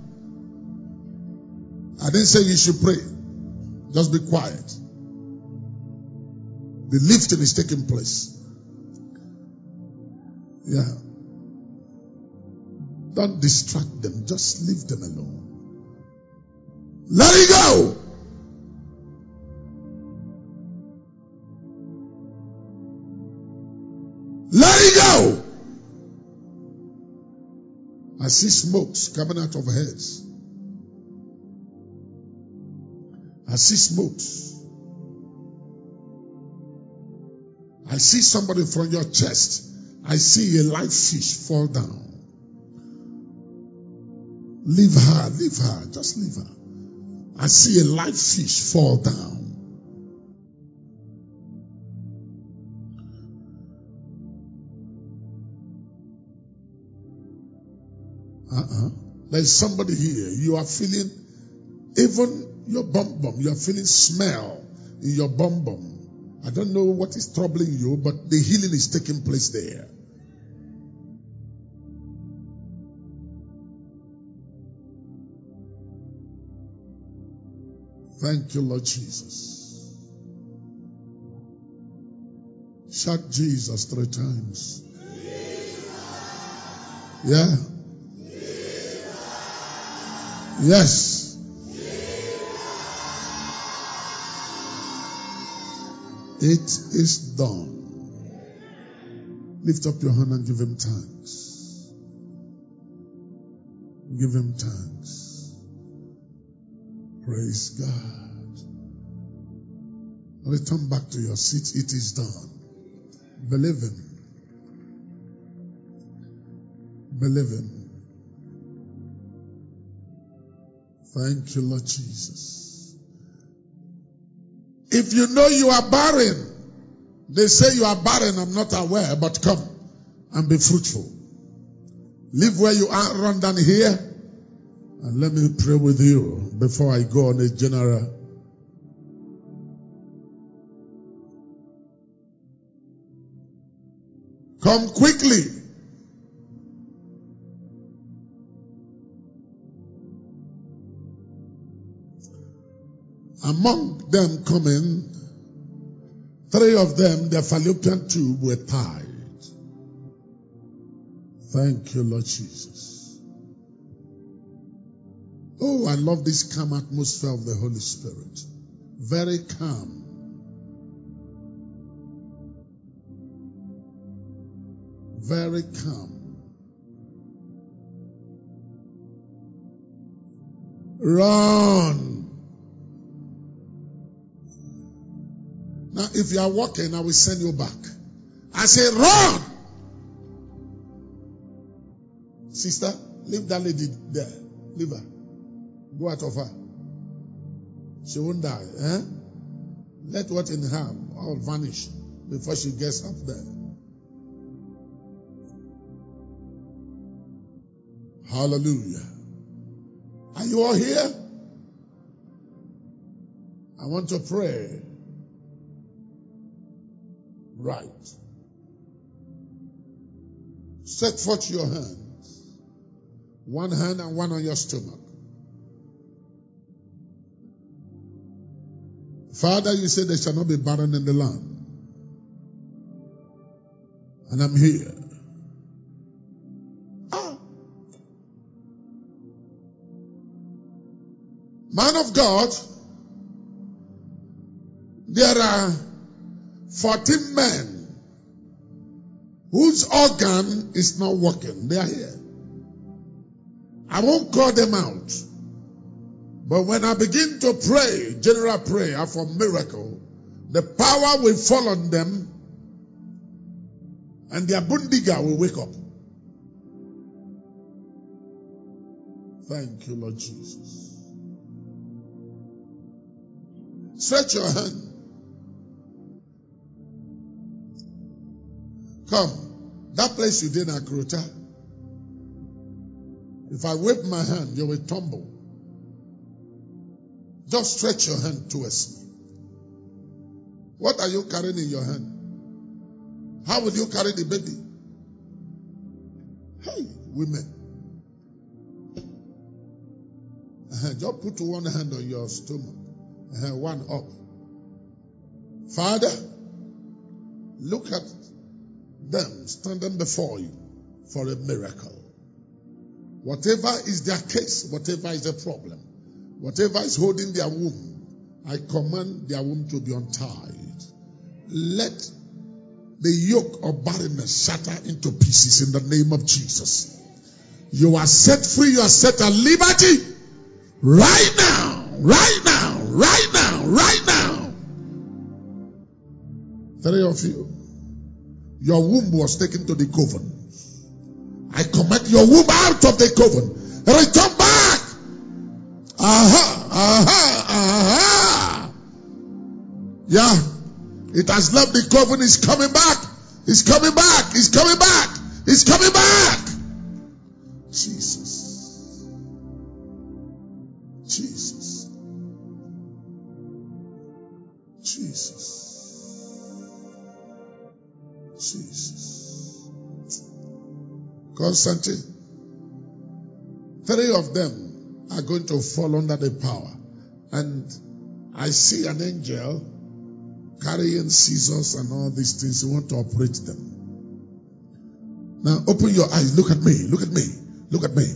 I didn't say you should pray. Just be quiet. The lifting is taking place. Yeah. Don't distract them. Just leave them alone. Let it go! Let it go! I see smokes coming out of heads. I see smokes. I see somebody from your chest. I see a live fish fall down. Leave her, just leave her. I see a live fish fall down. There's somebody here. You are feeling, even your bum bum, you are feeling smell in your bum bum. I don't know what is troubling you, but the healing is taking place there. Thank you, Lord Jesus. Shout Jesus 3 times. Yeah. Yes. It is done. Lift up your hand and give him thanks. Give him thanks. Praise God. Return back to your seat. It is done. Believe him. Believe him. Thank you, Lord Jesus. If you know you are barren, they say you are barren, I'm not aware, but come and be fruitful. Live where you are, run down here, and let me pray with you before I go on a general. Come quickly. Among them coming, 3 of them, their fallopian tube were tied. Thank you, Lord Jesus. Oh, I love this calm atmosphere of the Holy Spirit. Very calm. Very calm. Run. Now, if you are walking, I will send you back. I say, run. Sister, leave that lady there. Leave her. Go out of her. She won't die. Eh? Let what in her all vanish before she gets up there. Hallelujah. Are you all here? I want to pray. Right. Stretch forth your hands. One hand and one on your stomach. Father, you said there shall not be barren in the land. And I'm here. Man of God, there are 14 men whose organ is not working. They are here. I won't call them out. But when I begin to pray, general prayer for miracle, the power will fall on them and their bundiga will wake up. Thank you, Lord Jesus. Stretch your hand. Come. That place you did, Akrota. If I wave my hand, you will tumble. Just stretch your hand towards me. What are you carrying in your hand? How will you carry the baby? Hey, women. Just put one hand on your stomach. One up. Father, look at them standing before you for a miracle. Whatever is their case, whatever is the problem, whatever is holding their womb, I command their womb to be untied. Let the yoke of barrenness shatter into pieces in the name of Jesus. You are set free, you are set at liberty. Right now, right now, right now, right now. 3 of you, your womb was taken to the coven. I command your womb out of the coven. Return back. Yeah. It has left the coven. It's coming back. It's coming back. It's coming back. It's coming back. Jesus. Jesus. Jesus. Jesus. Constantine. 3 of them are going to fall under the power. And I see an angel carrying scissors and all these things. You want to operate them. Now open your eyes. Look at me. Look at me. Look at me.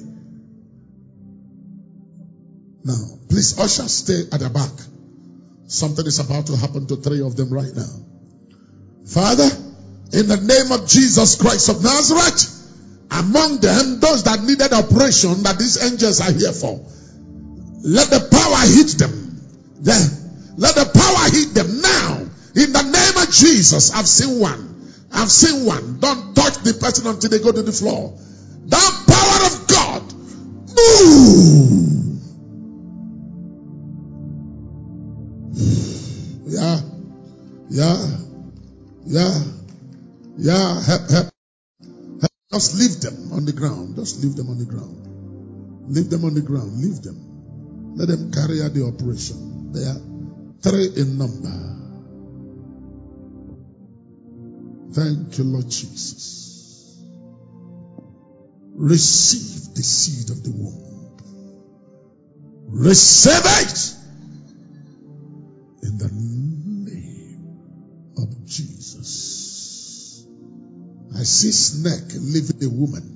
Now, please, usher, stay at the back. Something is about to happen to 3 of them right now. Father, in the name of Jesus Christ of Nazareth, among them, those that needed operation that these angels are here for, let the power hit them. Let the power hit them now. In the name of Jesus, I've seen one. I've seen one. Don't touch the person until they go to the floor. That power of God, move. Yeah. Help. Just leave them on the ground. Just leave them on the ground. Leave them on the ground. Leave them. Let them carry out the operation. They are 3 in number. Thank you, Lord Jesus. Receive the seed of the womb. Receive it in the name of Jesus. I see snake leaving a woman.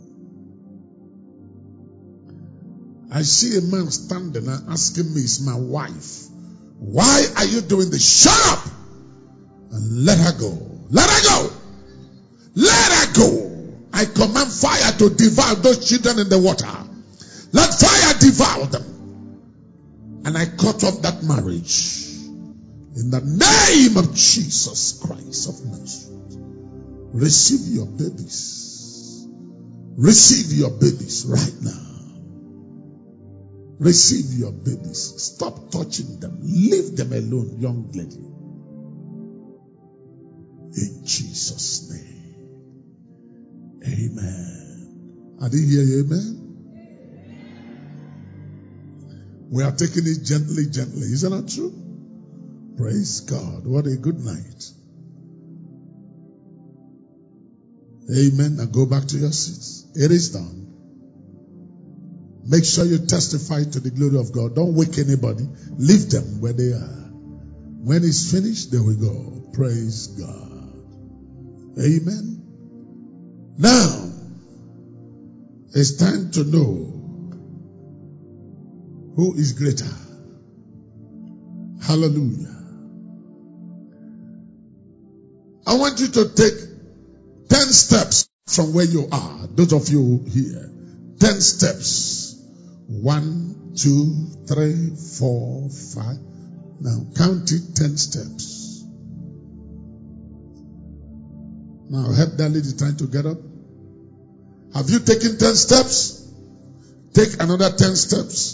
I see a man standing and asking me, is my wife. Why are you doing this? Shut up and let her go. Let her go. Let her go. I command fire to devour those children in the water. Let fire devour them. And I cut off that marriage in the name of Jesus Christ of Nazareth. Receive your babies. Receive your babies right now. Receive your babies. Stop touching them. Leave them alone, young lady. In Jesus' name. Amen. I didn't hear you, amen? We are taking it gently. Isn't that true? Praise God. What a good night. Amen. Now go back to your seats. It is done. Make sure you testify to the glory of God. Don't wake anybody. Leave them where they are. When it's finished, they will go. Praise God. Amen. Now, it's time to know who is greater. Hallelujah. I want you to take 10 steps from where you are. Those of you here. 10 steps. 1, 2, 3, 4, 5. Now count it 10 steps. Now help that lady trying to get up. Have you taken 10 steps? Take another 10 steps.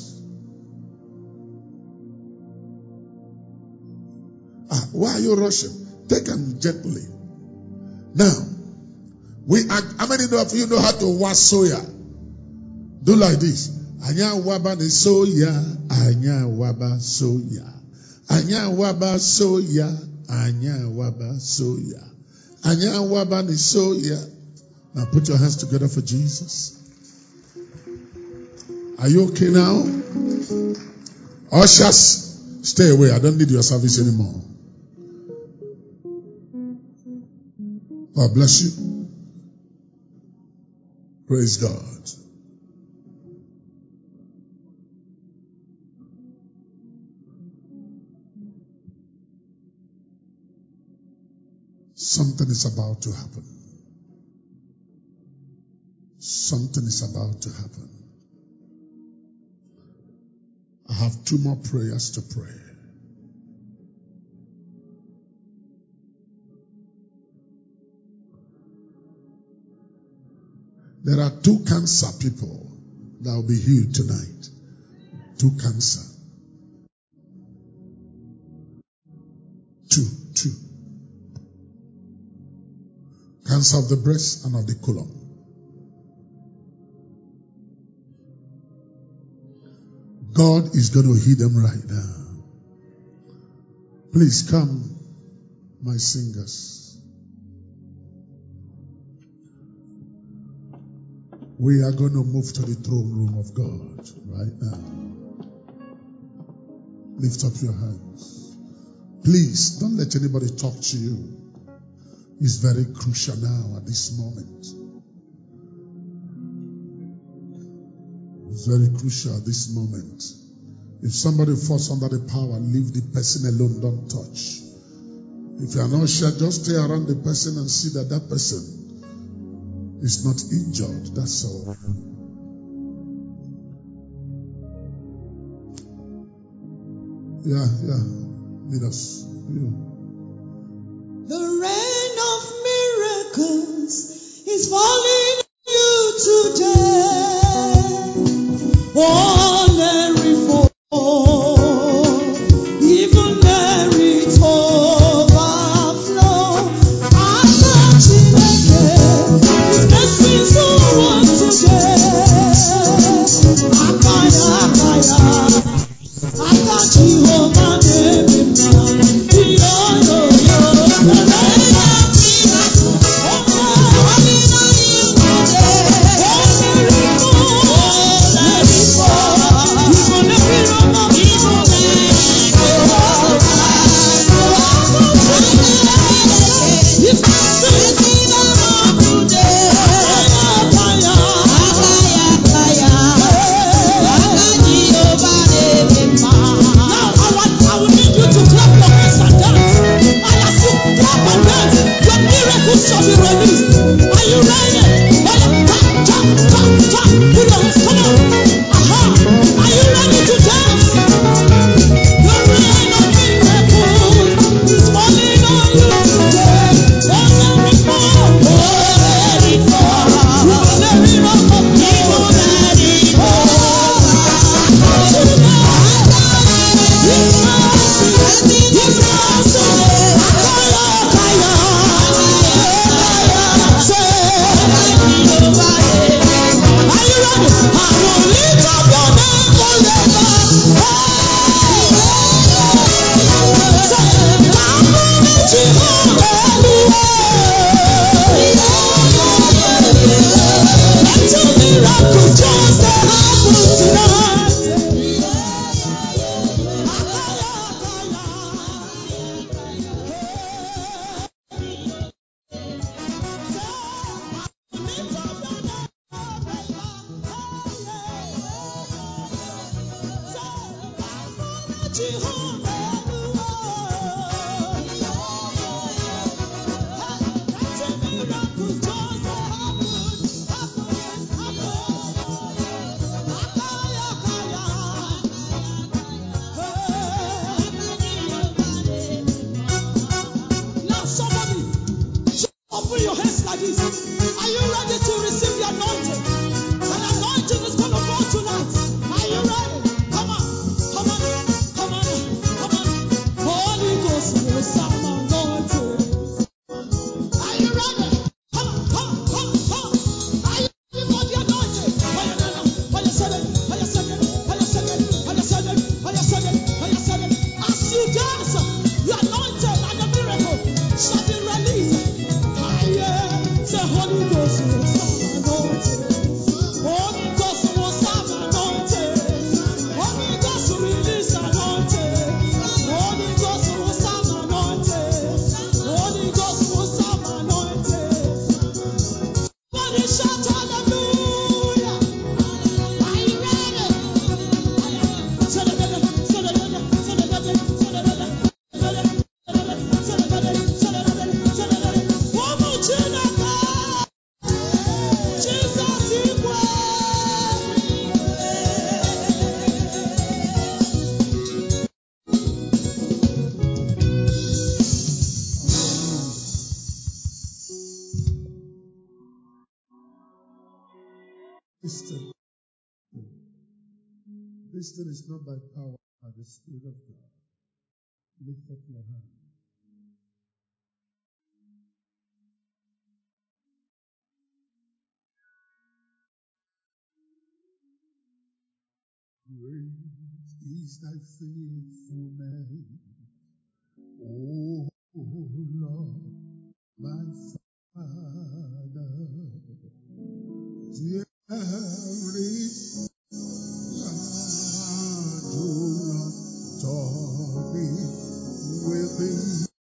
Why are you rushing? Take them gently. Now, how many of you know how to wash soya? Do like this. Anya waba ni soya, anya waba soya. Anya waba soya, anya waba soya. Anya waba ni soya. Now put your hands together for Jesus. Are you okay now? Ushers, stay away. I don't need your service anymore. God bless you. Praise God. Something is about to happen. Something is about to happen. I have 2 more prayers to pray. There are 2 cancer people that will be healed tonight. 2 cancer. 2. Cancer of the breast and of the colon. God is going to heal them right now. Please come, my singers. We are going to move to the throne room of God right now. Lift up your hands. Please don't let anybody talk to you. It's very crucial now at this moment. It's very crucial at this moment. If somebody falls under the power, leave the person alone. Don't touch. If you are not sure, just stay around the person and see that that person is not injured. That's all. Yeah. Lead us. The rain of miracles is falling on you today. Open your hands like this. Are you ready to receive the anointing? An anointing is going to fall tonight. Are you ready? Come on, come on, come on, come on. Holy Ghost will sound anointed. Are you ready? Come on, come on, come on, come on. Are you ready for the anointing? Are you second? Are you second? Are you second? Are you second? Are you second? Are you second? As you dance, the anointing and the miracle shall be released. Say Holy Ghost will sound anointed. Holy Ghost will sound anointed. Holy Ghost will release anointed. Holy Ghost will sound anointed. Holy Ghost will sound anointed. Somebody shout hallelujah. Are you ready? One more Jesus equal. This thing is not by power, by the Spirit of God. Lift up your hand. Great is thy faithfulness, O Lord, my Father. Dear is taught me within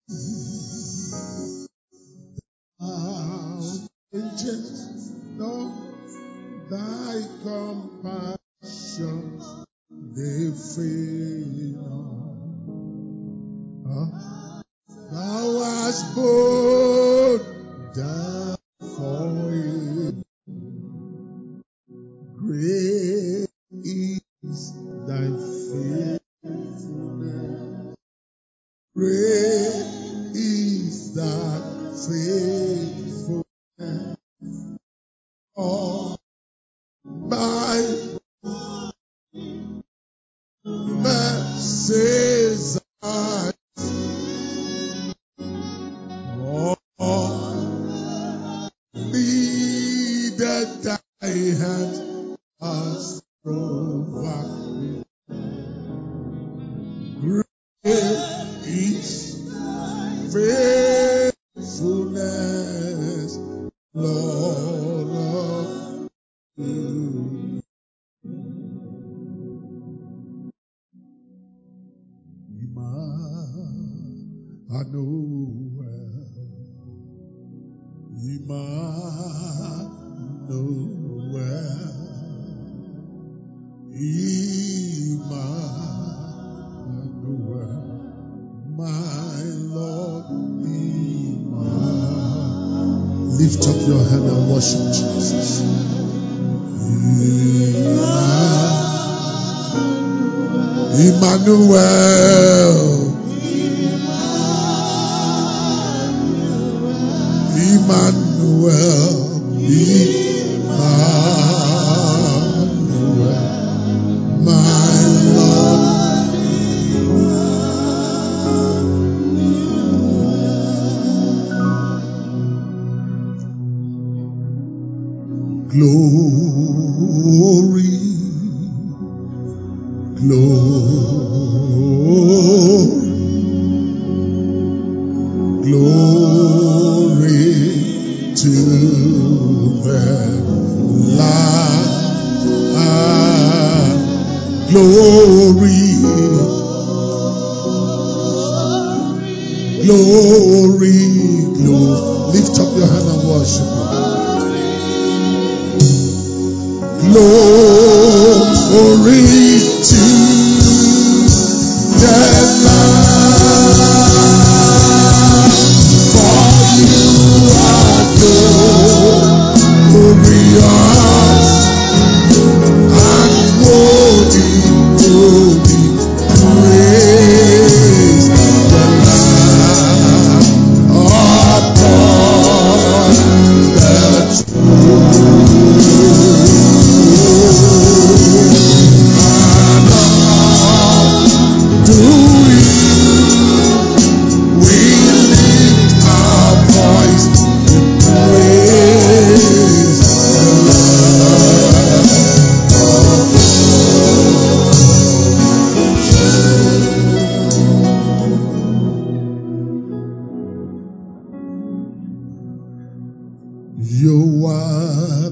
ages, no thy compassion they fail not. Thou hast borne down for it. Great is thy faithfulness. Great is thy faithfulness. All my mercies I all needed thy hand has provided. Great is faithfulness, Lord of you. Emmanuel, my Lord, Emmanuel. Lift up your hand and worship Jesus. Emmanuel, Emmanuel, my Lord. Glory, glory, glory to the Lamb. Glory, glory, glory. Lift up your hand and worship Him. Glory to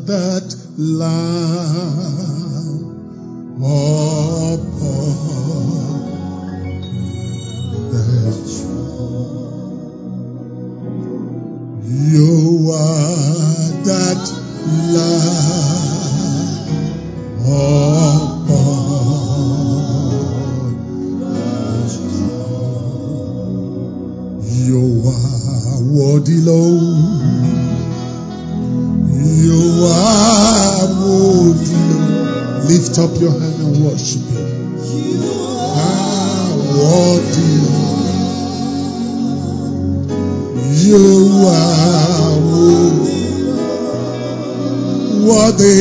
that Lamb upon the throne. You are that Lamb upon the throne. You are worthy, Lord. You are worthy, Lord. Lift up your hand and worship Him. You are worthy, Lord. You are worthy.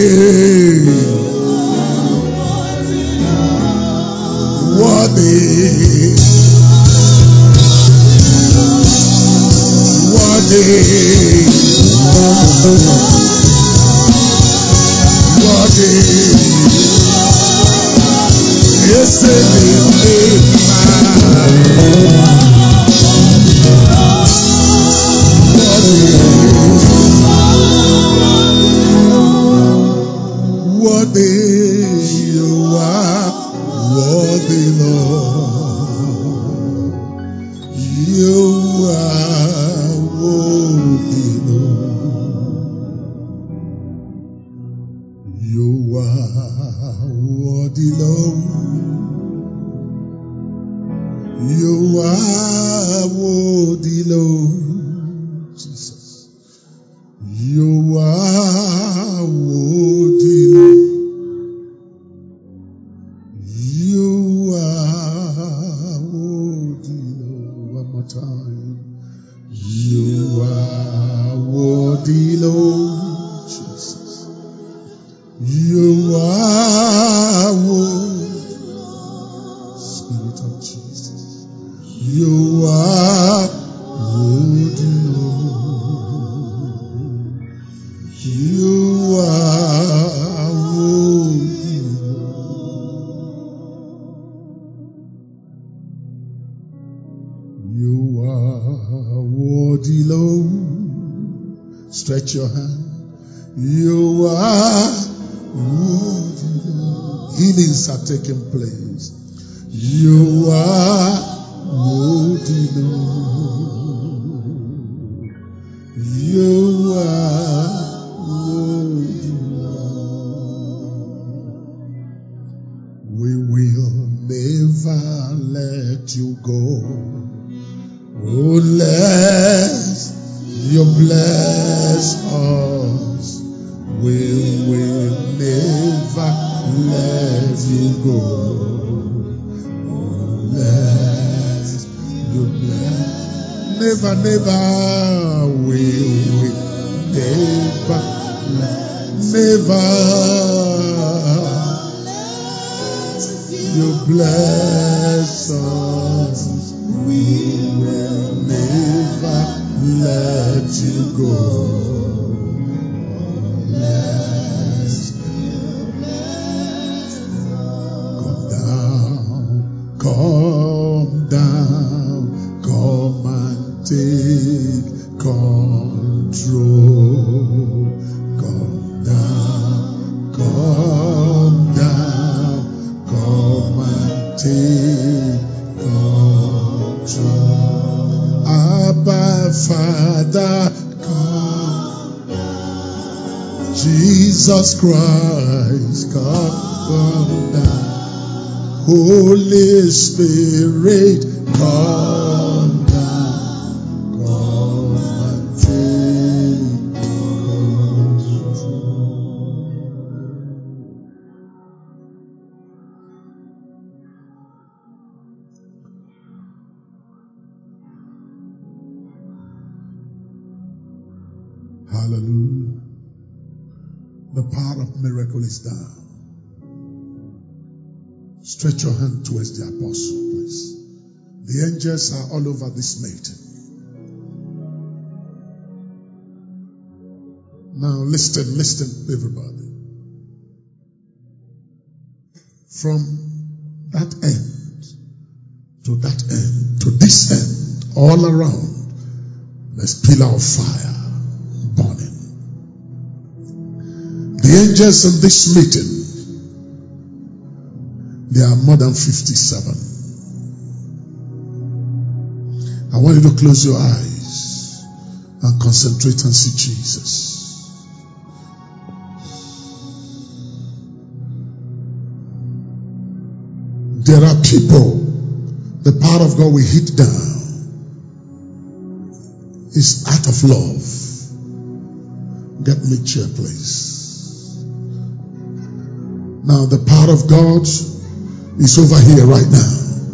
Worthy. Worthy. Worthy. Yes, worthy you are, worthy Lord. You are worthy Lord. You are worthy Lord. You are worthy Lord. Jesus. You are worthy Lord. You are worthy Lord. One more time. You are worthy Lord. Jesus. You are worthy. Spirit of Jesus. You are worthy Lord. You are worthy Lord. You are worthy Lord. Stretch your hand. You are worthy Lord. Healings are taking place. You are worthy Lord. You are worthy Lord. We will never let you go unless you bless us. We will never let you go unless you bless. Never, never, we will never, never. You bless us. We will never let you go unless you bless us. Come down, come and take control. Come down, come and take control. Abba Father, come down. Jesus Christ, come down. Holy Spirit, come down. Come and take control. Hallelujah. The power of miracle is down. Stretch your hand towards the apostle, please. The angels are all over this meeting. Now listen, everybody. From that end to that end to this end, all around, there's pillar of fire burning. teenagers in this meeting. There are more than 57. I want you to close your eyes and concentrate and see Jesus. There are people, the power of God will hit down. It's out of love. Get me chair, please. Now the power of God is over here right now.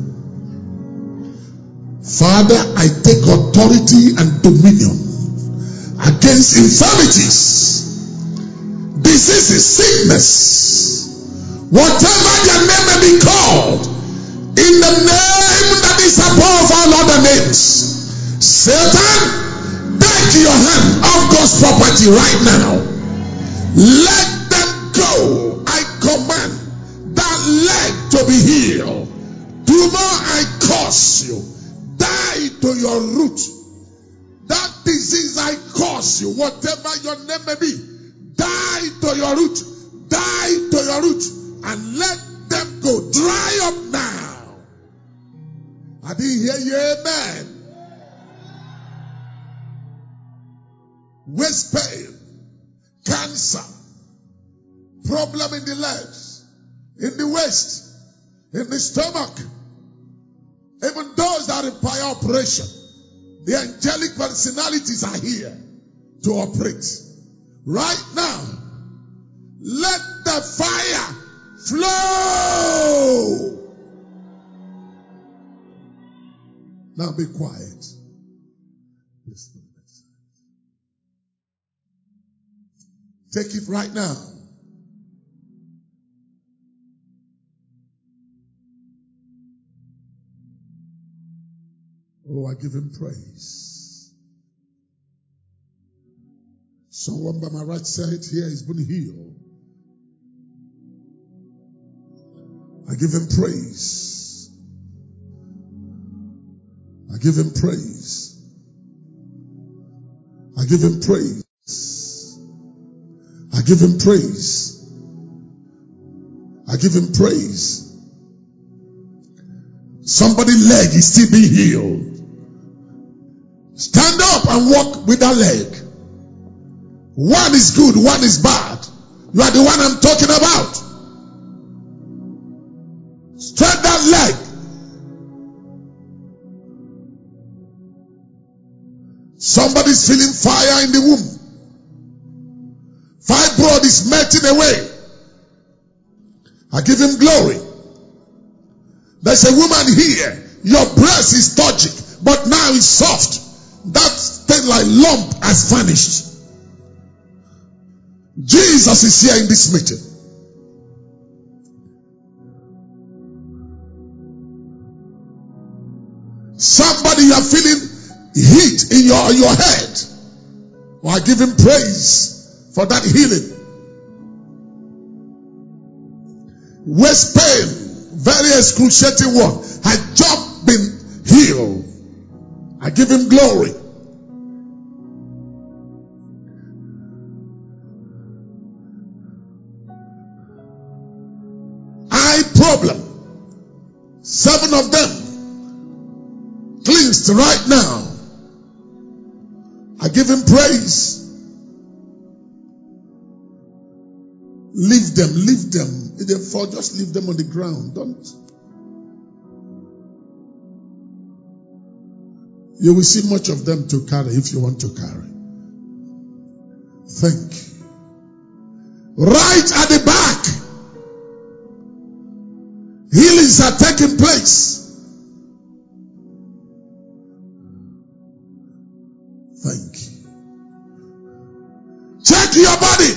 Father, I take authority and dominion against infirmities, diseases, sickness, whatever their name may be called, in the name that is above all other names. Satan, take your hand off God's property right now. Let them go. I command that leg to be healed. Tumor, I curse you. Die to your root. That disease, I curse you. Whatever your name may be, die to your root. Die to your root. And let them go. Dry up now. I didn't hear you. Amen. Waist pain, cancer, problem in the legs, in the waist, in the stomach, even those that require operation. The angelic personalities are here to operate. Right now, let the fire flow. Now be quiet. Take it right now. Oh, I give him praise. Someone by my right side here is going to heal. I give him praise. I give him praise. I give him praise. I give him praise. I give him praise. Somebody's leg is still being healed. Stand up and walk with that leg. One is good, one is bad. You are the one I'm talking about. Stretch that leg. Somebody's feeling fire in the womb. Fibroid is melting away. I give him glory. There's a woman here. Your breast is touching, but now it's soft. That thing like lump has vanished. Jesus is here in this meeting. Somebody, you are feeling heat in your head. Well, I give him praise for that healing. Waist pain, very excruciating one, had just been healed. I give him glory. Eye problem, 7 of them cleansed right now. I give him praise. Leave them. If they fall, just leave them on the ground. Don't. You will see much of them to carry if you want to carry. Thank you. Right at the back, healings are taking place. Thank you. Check your body.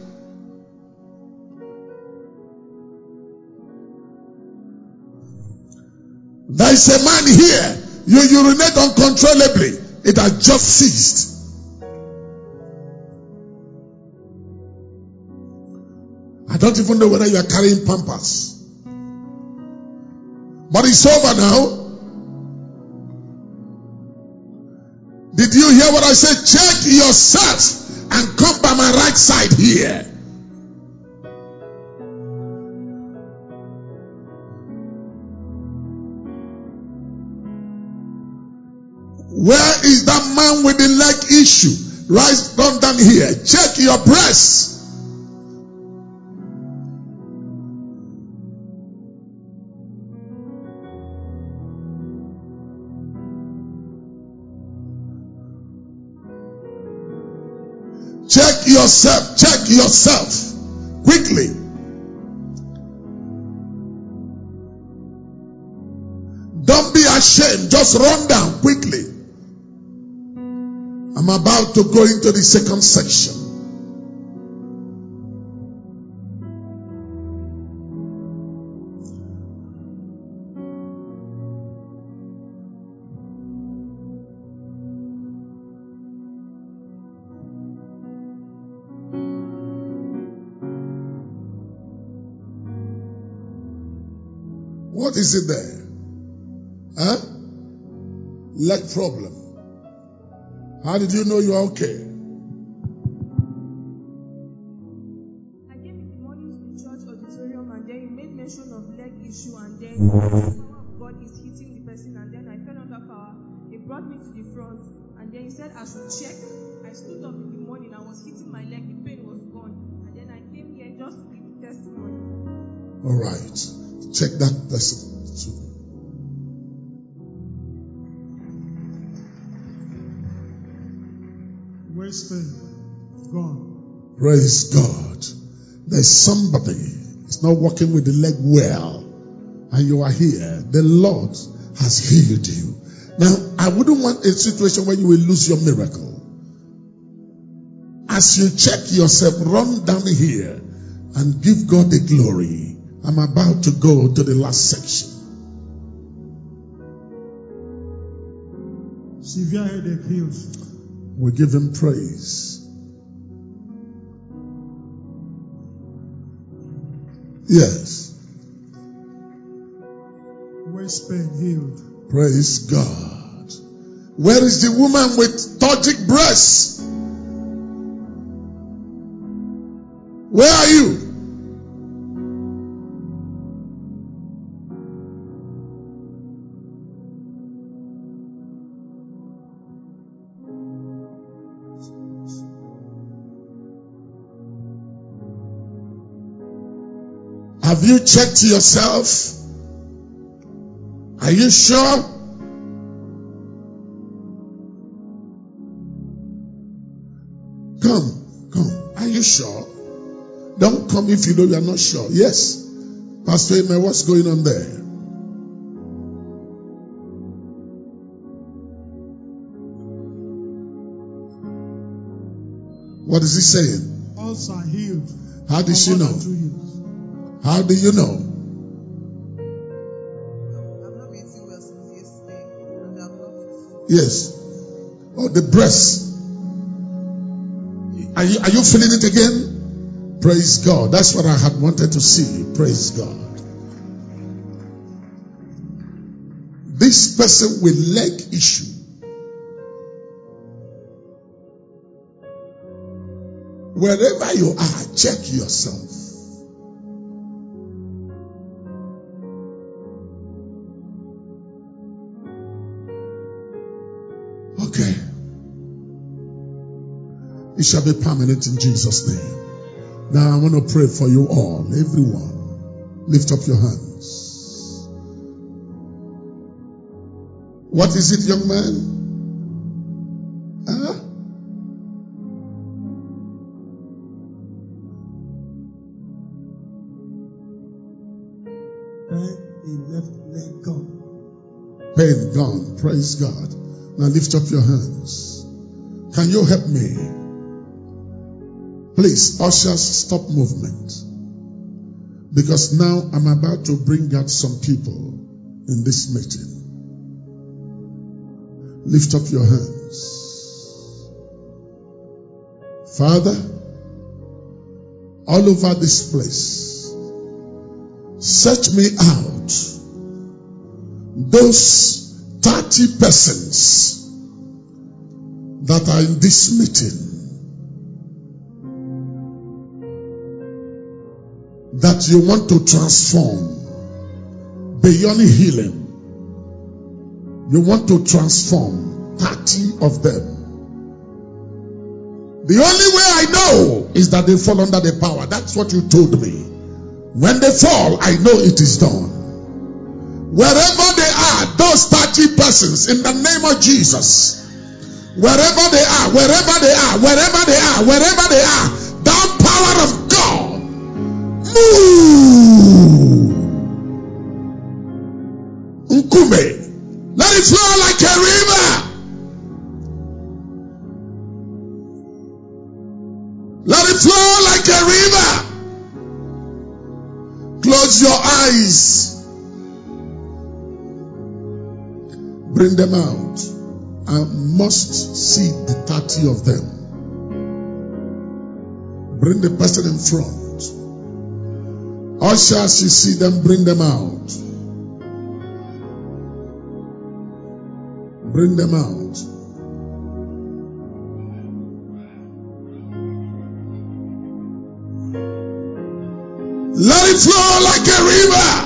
There is a man here. You urinate uncontrollably. It has just ceased. I don't even know whether you are carrying Pampers. But it's over now. Did you hear what I said? Check yourself and come by my right side here. Where is that man with the leg issue? Rise down here. Check your breast. Check yourself. Check yourself. Quickly. Don't be ashamed. Just run down quickly. I'm about to go into the second section. What is it there? Huh? Leg problem. How did you know you are okay? I came in the morning to the church auditorium and then you made mention of leg issue and then the power of God is hitting the person and then I fell under power. He brought me to the front and then he said I should check. I stood up in the morning, I was hitting my leg, the pain was gone. And then I came here just to give the testimony. Alright. Check that person too. Waist pain gone. Praise God. There's somebody is not walking with the leg well, and you are here. The Lord has healed you. Now, I wouldn't want a situation where you will lose your miracle. As you check yourself, run down here and give God the glory. I'm about to go to the last section. Severe headache healed. We give him praise. Yes. Waist pain healed. Praise God. Where is the woman with turgid breasts? Where are you? Have you checked yourself? Are you sure? Come. Are you sure? Don't come if you know you are not sure. Yes. Pastor Amen, what's going on there? What is he saying? Ulcer healed. How did she know? How do you know? I'm not eating well since yesterday, and I'm not. Yes. Oh, the breast. Are you feeling it again? Praise God. That's what I had wanted to see. Praise God. This person with leg issue. Wherever you are, check yourself. Okay. It shall be permanent in Jesus' name. Now I want to pray for you all. Everyone, lift up your hands. What is it, young man? Huh? Pain in left leg gone. Pain gone. Praise God. Now lift up your hands. Can you help me? Please, ushers, stop movement. Because now I'm about to bring out some people in this meeting. Lift up your hands. Father, all over this place, search me out. Those 30 persons that are in this meeting, that you want to transform beyond healing, You want to transform 30 of them. The only way I know is that they fall under the power. That's what you told me. When they fall, I know it is done. Wherever they are, those 30 persons, in the name of Jesus, wherever they are, wherever they are, wherever they are, wherever they are, that power of God, move. Nkume, let it flow like a river. Let it flow like a river. Close your eyes. Bring them out. I must see the 30 of them. Bring the person in front. Ushers, you see them, bring them out. Bring them out. Let it flow like a river.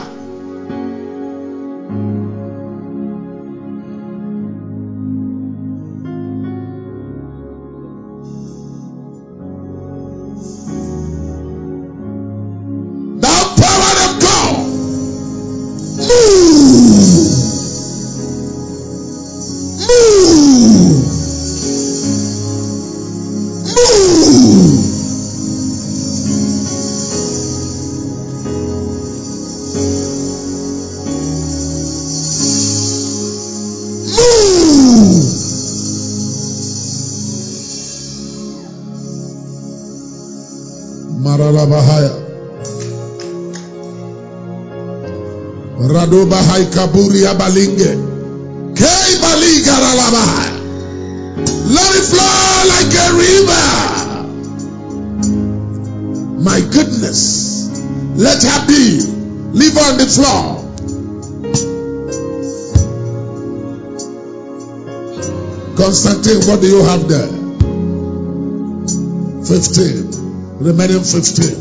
Maralabahaya Radobahai Kaburi Abalinge Kei Baliga Ralabahaya. Let it flow like a river. My goodness. Let her be. Leave her on the floor. Constantine, what do you have there? 15. Remaining 15.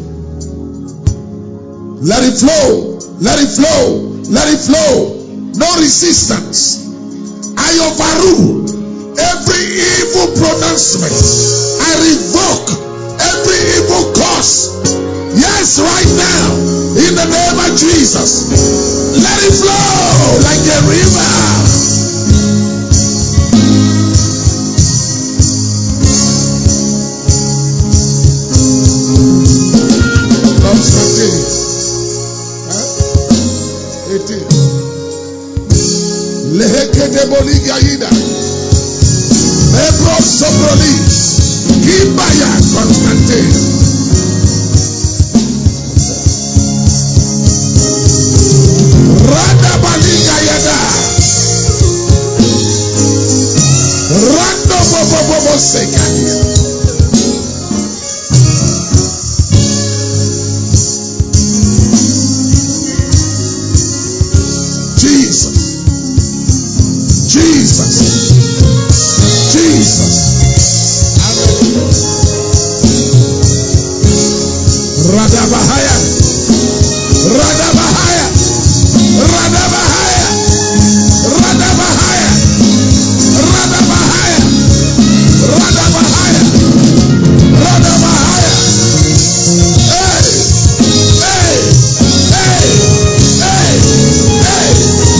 Let it flow. Let it flow. Let it flow. No resistance. I overrule every evil pronouncement. I revoke every evil curse. Yes, right now. In the name of Jesus. Let it flow like a river. Constantine. 18. Lehekete boligaida. Ebro soprolis. Kibaya Constantine. Rada baliga yada. Rando bobo sekania. Jesus. Jesus. Jesus. Radabahaya. Radabahaya. Radabahaya. Radabahaya. Radabahaya. Radabahaya. Radabahaya. Hey. Hey. Hey. Hey. Hey.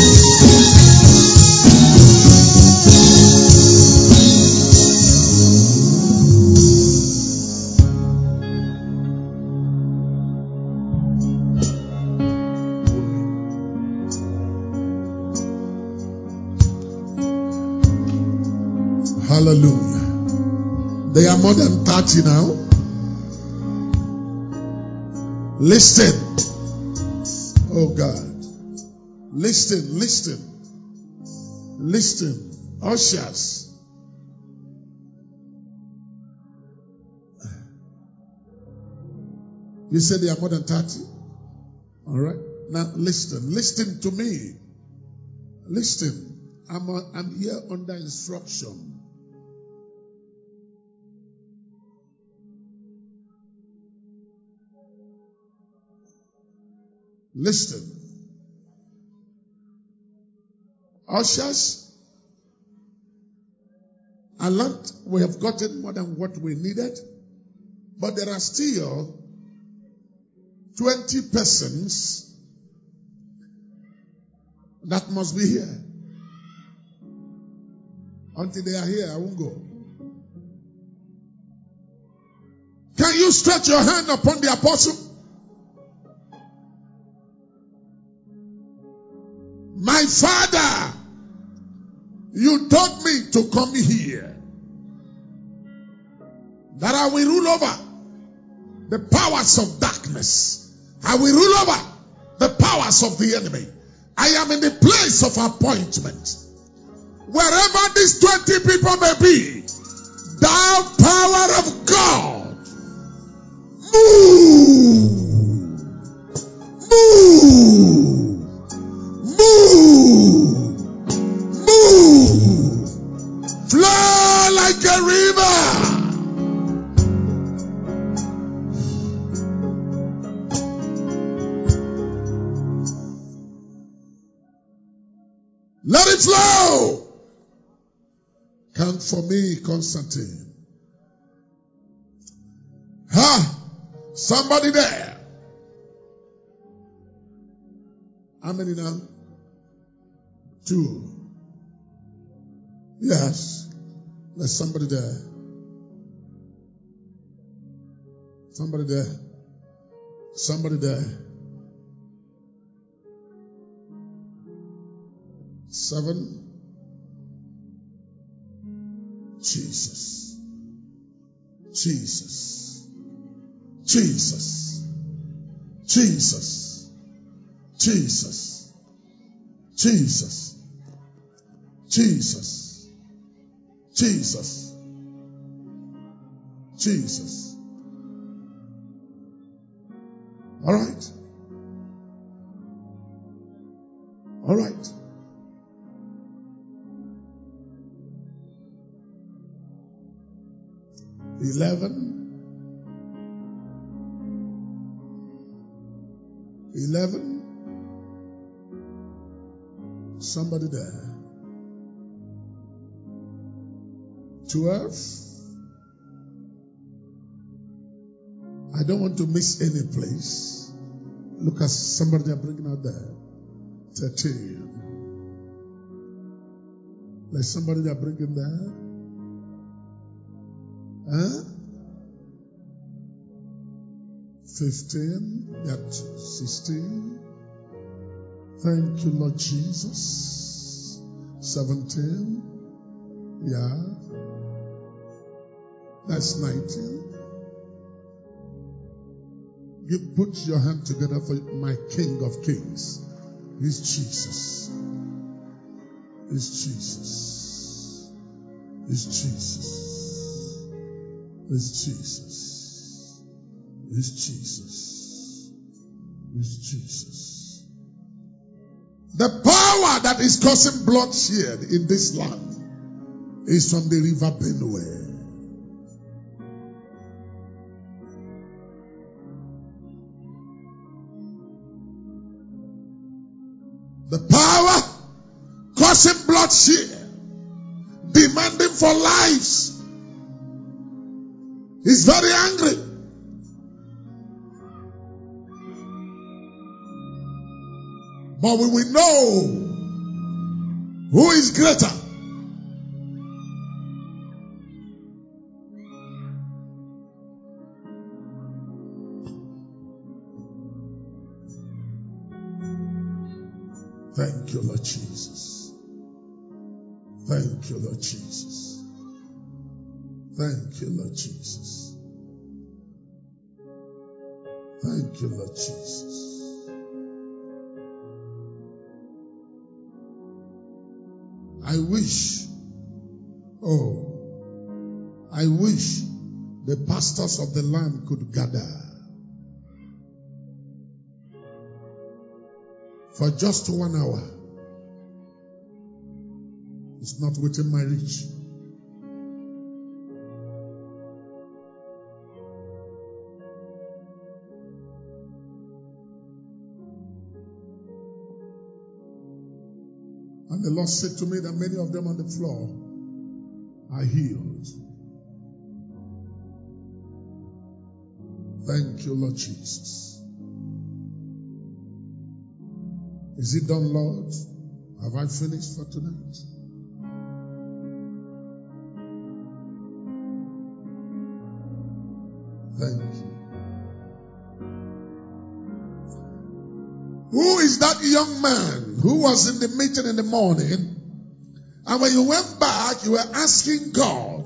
Hallelujah. They are more than 30 now. Listen. Oh God. Listen, listen. Listen. Ushers. You said they are more than 30? Alright. Now listen. Listen to me. Listen. I'm here under instruction. Listen. Ushers, I learned we have gotten more than what we needed, but there are still 20 persons that must be here. Until they are here, I won't go. Can you stretch your hand upon the apostle? My father, you told me to come here, that I will rule over the powers of darkness. I will rule over the powers of the enemy. I am in the place of appointment. Wherever these 20 people may be, thou power of God, move, move, move, move, flow like a river. Let it flow. Count for me, Constantine. Somebody there. How many now? 2. Yes. There's somebody there. Somebody there. Somebody there. 7. Jesus. Jesus. Jesus. Jesus. Jesus. Jesus. Jesus. Jesus. Jesus. All right. All right. Eleven. Somebody there. 12. I don't want to miss any place. Look at somebody they're bringing out there. 13. There's somebody they're bringing there. 15. That 16. Thank you, Lord Jesus. 17. Yeah. That's 19. You put your hand together for my King of Kings. He's Jesus. He's Jesus. He's Jesus. He's Jesus. He's Jesus. He's Jesus. The power that is causing bloodshed in this land is from the river Benue. The power causing bloodshed, demanding for lives, is very angry. But we will know who is greater. Thank you, Lord Jesus. Thank you, Lord Jesus. Thank you, Lord Jesus. Thank you, Lord Jesus. I wish the pastors of the land could gather for just 1 hour. It's not within my reach. And the Lord said to me that many of them on the floor are healed. Thank you, Lord Jesus. Is it done, Lord? Have I finished for tonight? Thank you. Who is that young man who was in the meeting in the morning, and when you went back, you were asking God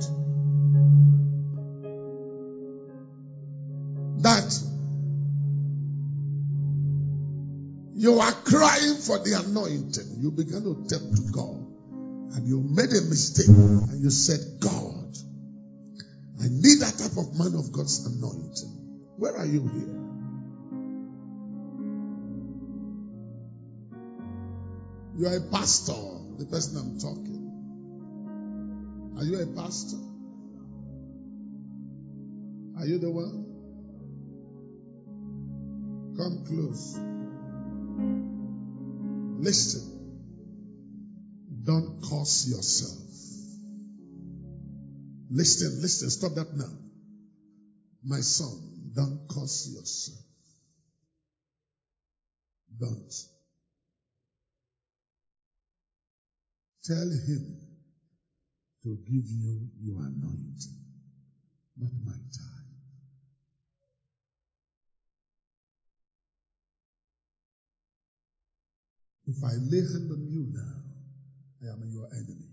that you are crying for the anointing? You began to tell to God, and you made a mistake, and you said, God, I need that type of man of God's anointing. Where are you here? You are a pastor, the person I'm talking. Are you a pastor? Are you the one? Come close. Listen. Don't curse yourself. Listen, stop that now. My son, don't curse yourself. Don't. Tell him to give you your anointing, not my time. If I lay hand on you now, I am your enemy.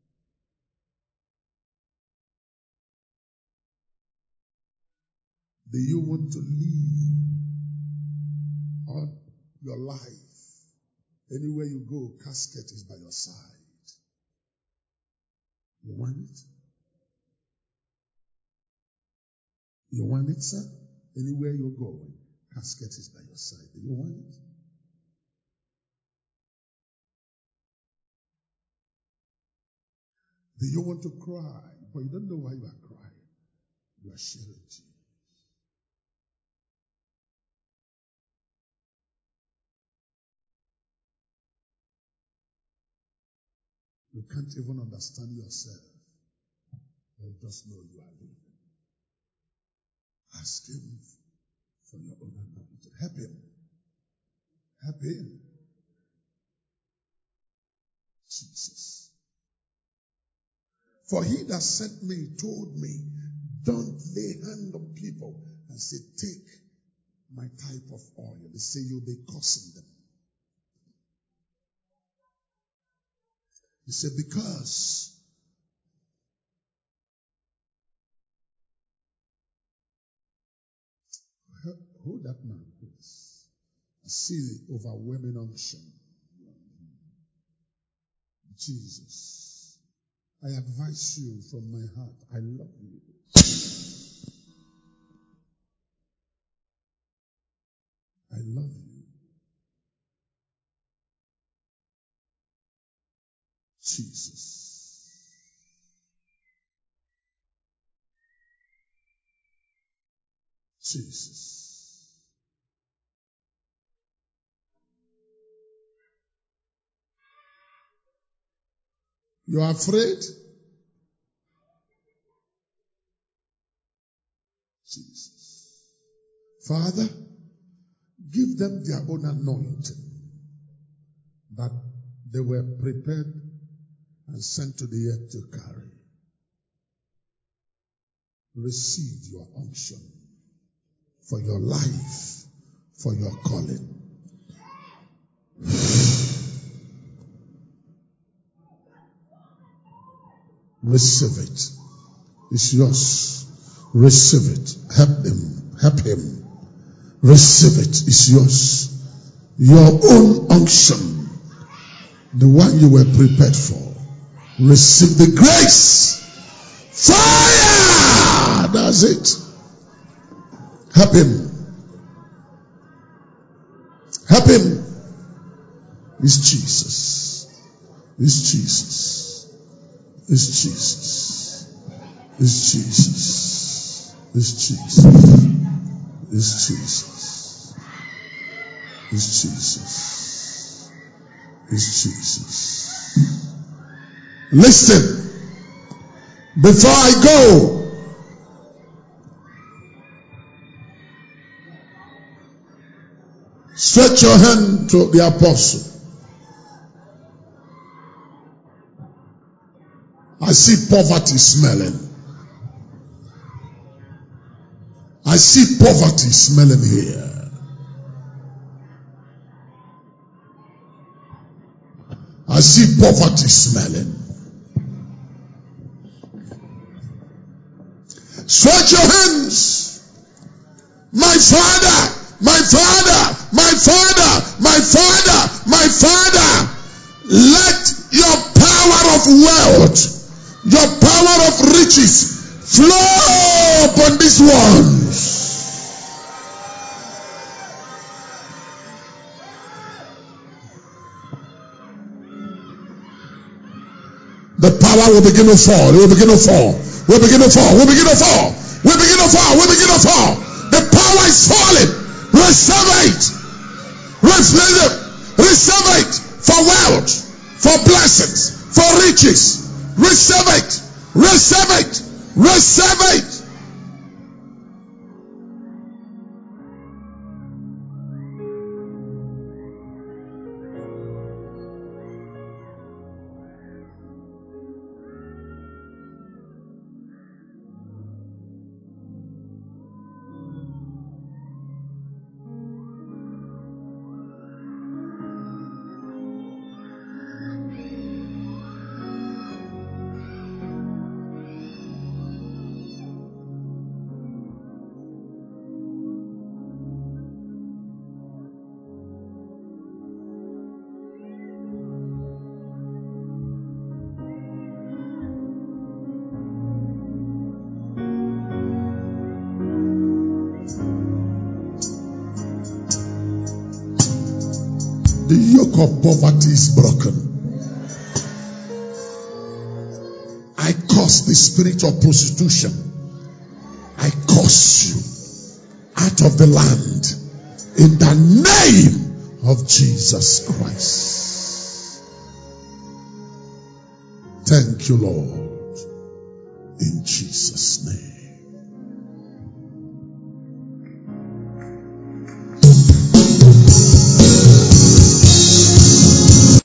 Do you want to live all your life? Anywhere you go, casket is by your side. You want it? You want it, sir? Anywhere you go, casket is by your side. Do you want it? Do you want to cry? But you don't know why you are crying. You are shedding tears. You can't even understand yourself. You just know you are living. Ask him for your own anointing. Help him. Help him. Jesus. For he that sent me told me, don't lay hand on people and say, take my type of oil. They say you'll be cursing them. He said, because who that man is? I see the overwhelming unction. Jesus, I advise you from my heart. I love you. I love you. Jesus. Jesus. You are afraid? Jesus. Father, give them their own anointing that they were prepared and sent to the earth to carry. Receive your unction for your life, for your calling. Receive it. It's yours. Receive it. Help him. Help him. Receive it. It's yours. Your own unction, the one you were prepared for. Receive the grace. Fire! That's it. Help him. Help him. It's Jesus. It's Jesus. It's Jesus. It's Jesus. It's Jesus. It's Jesus. It's Jesus. It's Jesus. Listen. Before I go, stretch your hand to the apostle. I see poverty smelling. I see poverty smelling here. I see poverty smelling. Stretch your hands. My Father, my Father, my Father, my Father, my Father, let your power of wealth, your power of riches flow upon these ones. The power will begin to fall. It will begin to fall. Will begin to fall. Will begin to fall. Will begin to fall. Will begin to fall. The power is falling. Receive it. Receive it. Receive it for wealth, for blessings, for riches. Receive it. Receive it. Receive it. The yoke of poverty is broken. I curse the spirit of prostitution. I curse you out of the land in the name of Jesus Christ. Thank you, Lord, in Jesus' name.